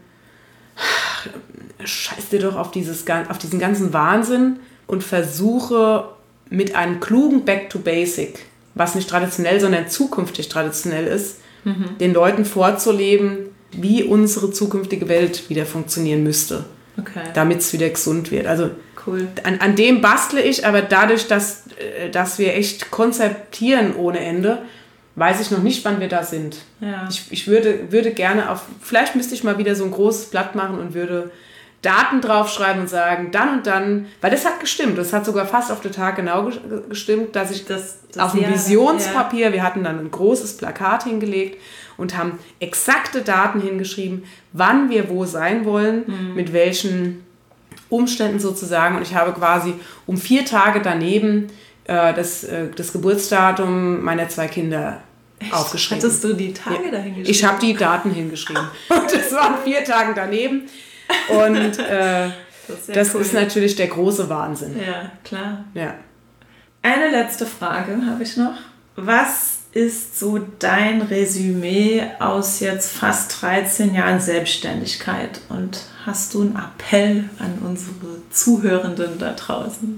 scheiß dir doch auf, dieses, gan- auf diesen ganzen Wahnsinn und versuche mit einem klugen Back to Basic, was nicht traditionell, sondern zukünftig traditionell ist, den Leuten vorzuleben, wie unsere zukünftige Welt wieder funktionieren müsste, Okay. damit es wieder gesund wird. Also Cool. an, an dem bastle ich, aber dadurch, dass, äh, dass wir echt konzeptieren ohne Ende, weiß ich noch nicht, wann wir da sind. Ja. Ich, ich würde, würde gerne auf, vielleicht müsste ich mal wieder so ein großes Blatt machen und würde Daten draufschreiben und sagen, dann und dann, weil das hat gestimmt, das hat sogar fast auf den Tag genau ges- gestimmt, dass ich Das, das auf dem Jahr- Visionspapier, wir hatten dann ein großes Plakat hingelegt und haben exakte Daten hingeschrieben, wann wir wo sein wollen, mit welchen Umständen sozusagen. Und ich habe quasi um vier Tage daneben äh, das, äh, das Geburtsdatum meiner zwei Kinder aufgeschrieben. Hattest du die Tage ja. da hingeschrieben? Ich habe die Daten hingeschrieben. Und das waren vier Tage daneben. Und äh, das, ist, das cool. ist natürlich der große Wahnsinn. Ja, klar. Ja. Eine letzte Frage habe ich noch. Was ist so dein Resümee aus jetzt fast dreizehn Jahren Selbstständigkeit? Und hast du einen Appell an unsere Zuhörenden da draußen?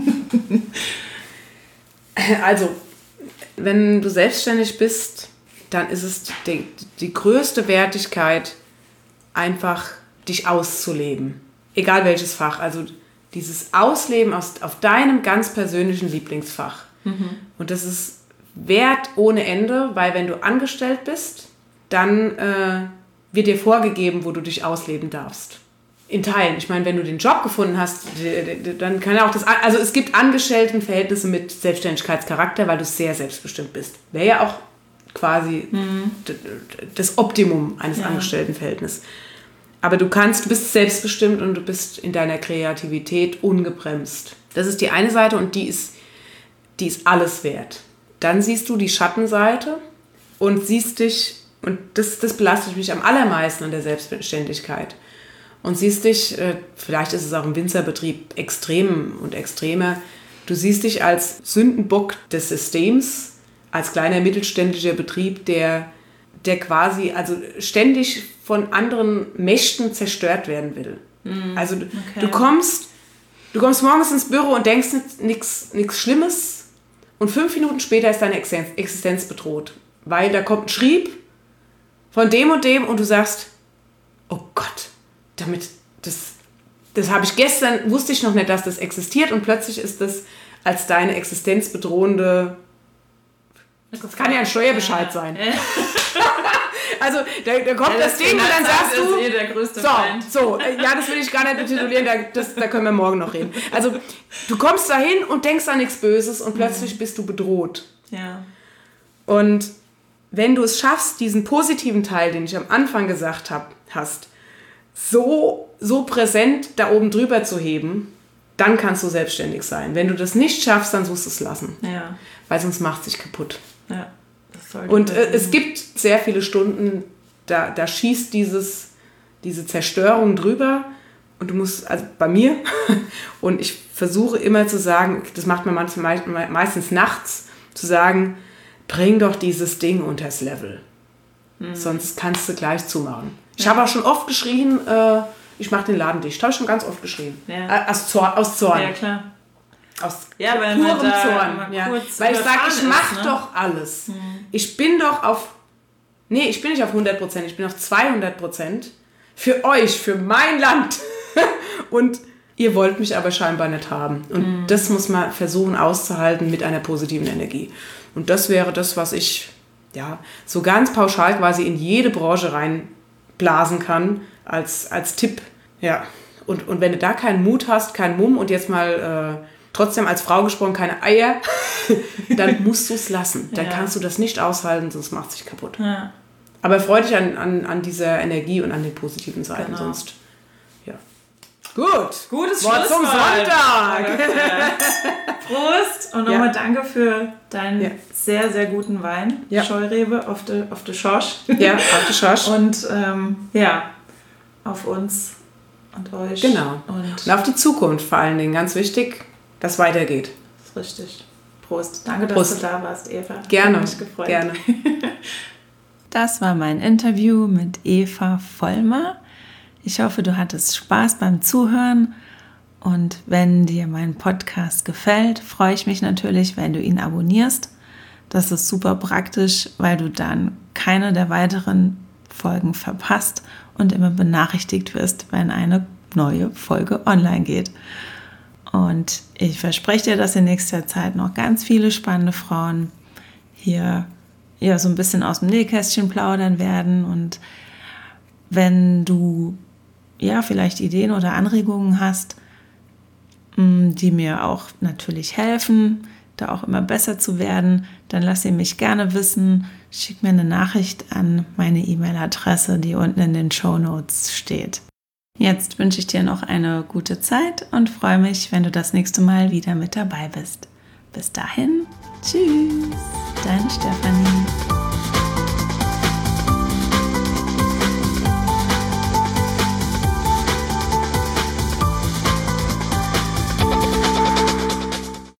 Also, wenn du selbstständig bist, dann ist es die, die größte Wertigkeit, einfach dich auszuleben. Egal welches Fach. Also dieses Ausleben aus, auf deinem ganz persönlichen Lieblingsfach. Mhm. Und das ist wert ohne Ende, weil wenn du angestellt bist, dann äh, wird dir vorgegeben, wo du dich ausleben darfst. In Teilen. Ich meine, wenn du den Job gefunden hast, dann kann ja auch das... Also es gibt Angestelltenverhältnisse mit Selbstständigkeitscharakter, weil du sehr selbstbestimmt bist. Wäre ja auch quasi mhm. das Optimum eines ja. Angestelltenverhältnisses. Aber du kannst, du bist selbstbestimmt und du bist in deiner Kreativität ungebremst. Das ist die eine Seite und die ist, die ist alles wert. Dann siehst du die Schattenseite und siehst dich, und das, das belastet mich am allermeisten an der Selbstständigkeit, und siehst dich, vielleicht ist es auch im Winzerbetrieb extrem und extremer, du siehst dich als Sündenbock des Systems, als kleiner mittelständischer Betrieb, der, der quasi also ständig von anderen Mächten zerstört werden will. Mm, also okay. du kommst, du kommst morgens ins Büro und denkst nichts Schlimmes und fünf Minuten später ist deine Existenz bedroht, weil da kommt ein Schrieb von dem und dem und du sagst, oh Gott, damit, das, das habe ich gestern, wusste ich noch nicht, dass das existiert und plötzlich ist das als deine Existenz bedrohende, das kann ja ein Steuerbescheid sein. Also da, da kommt ja, das, das Ding und dann sagst du, eh der größte so, so, ja, das will ich gar nicht betitulieren, da, das, da können wir morgen noch reden. Also du kommst dahin und denkst an nichts Böses und plötzlich mhm. bist du bedroht. Ja. Und wenn du es schaffst, diesen positiven Teil, den ich am Anfang gesagt habe, hast, so, so präsent da oben drüber zu heben, dann kannst du selbstständig sein. Wenn du das nicht schaffst, dann musst du es lassen. Ja. Weil sonst macht es sich kaputt. Ja. Und äh, es gibt sehr viele Stunden, da, da schießt dieses, diese Zerstörung drüber und du musst, also bei mir, und ich versuche immer zu sagen, das macht man manchmal, meistens nachts, zu sagen, bring doch dieses Ding unters Level. Mhm. Sonst kannst du gleich zumachen. Ich ja. habe auch schon oft geschrien, äh, ich mache den Laden dicht. Habe ich schon ganz oft geschrien. Ja. Äh, aus, Zorn, aus Zorn. Ja, klar. Aus ja, weil purem da Zorn. Ja. Weil ich sage, ich mache ne? doch alles. Mhm. Ich bin doch auf, nee, ich bin nicht auf hundert Prozent, ich bin auf zweihundert Prozent für euch, für mein Land. Und ihr wollt mich aber scheinbar nicht haben. Und mhm. das muss man versuchen auszuhalten mit einer positiven Energie. Und das wäre das, was ich ja so ganz pauschal quasi in jede Branche reinblasen kann, als, als Tipp. Ja. Und, und wenn du da keinen Mut hast, keinen Mumm und jetzt mal... Äh, trotzdem als Frau gesprochen, keine Eier, dann musst du es lassen. Dann ja. kannst du das nicht aushalten, sonst macht es sich kaputt. Ja. Aber freu dich an, an, an dieser Energie und an den positiven Seiten, genau. sonst, ja. Gut. Gutes Wort zum Sonntag. Prost und nochmal ja. danke für deinen ja. sehr, sehr guten Wein. Ja. Scheurebe auf der auf de Schorsch. Ja, auf der Schorsch. Und ähm, ja, auf uns und euch. Genau. Und, und auf die Zukunft vor allen Dingen, ganz wichtig. Das weitergeht. Das ist richtig. Prost. Danke, dass Prost. du da warst, Eva. Gerne. Hat mich gefreut. Gerne. Das war mein Interview mit Eva Vollmer. Ich hoffe, du hattest Spaß beim Zuhören. Und wenn dir mein Podcast gefällt, freue ich mich natürlich, wenn du ihn abonnierst. Das ist super praktisch, weil du dann keine der weiteren Folgen verpasst und immer benachrichtigt wirst, wenn eine neue Folge online geht. Und ich verspreche dir, dass in nächster Zeit noch ganz viele spannende Frauen hier ja, so ein bisschen aus dem Nähkästchen plaudern werden. Und wenn du ja vielleicht Ideen oder Anregungen hast, die mir auch natürlich helfen, da auch immer besser zu werden, dann lass sie mich gerne wissen. Schick mir eine Nachricht an meine E-Mail-Adresse, die unten in den Shownotes steht. Jetzt wünsche ich dir noch eine gute Zeit und freue mich, wenn du das nächste Mal wieder mit dabei bist. Bis dahin, tschüss, dein Stefanie.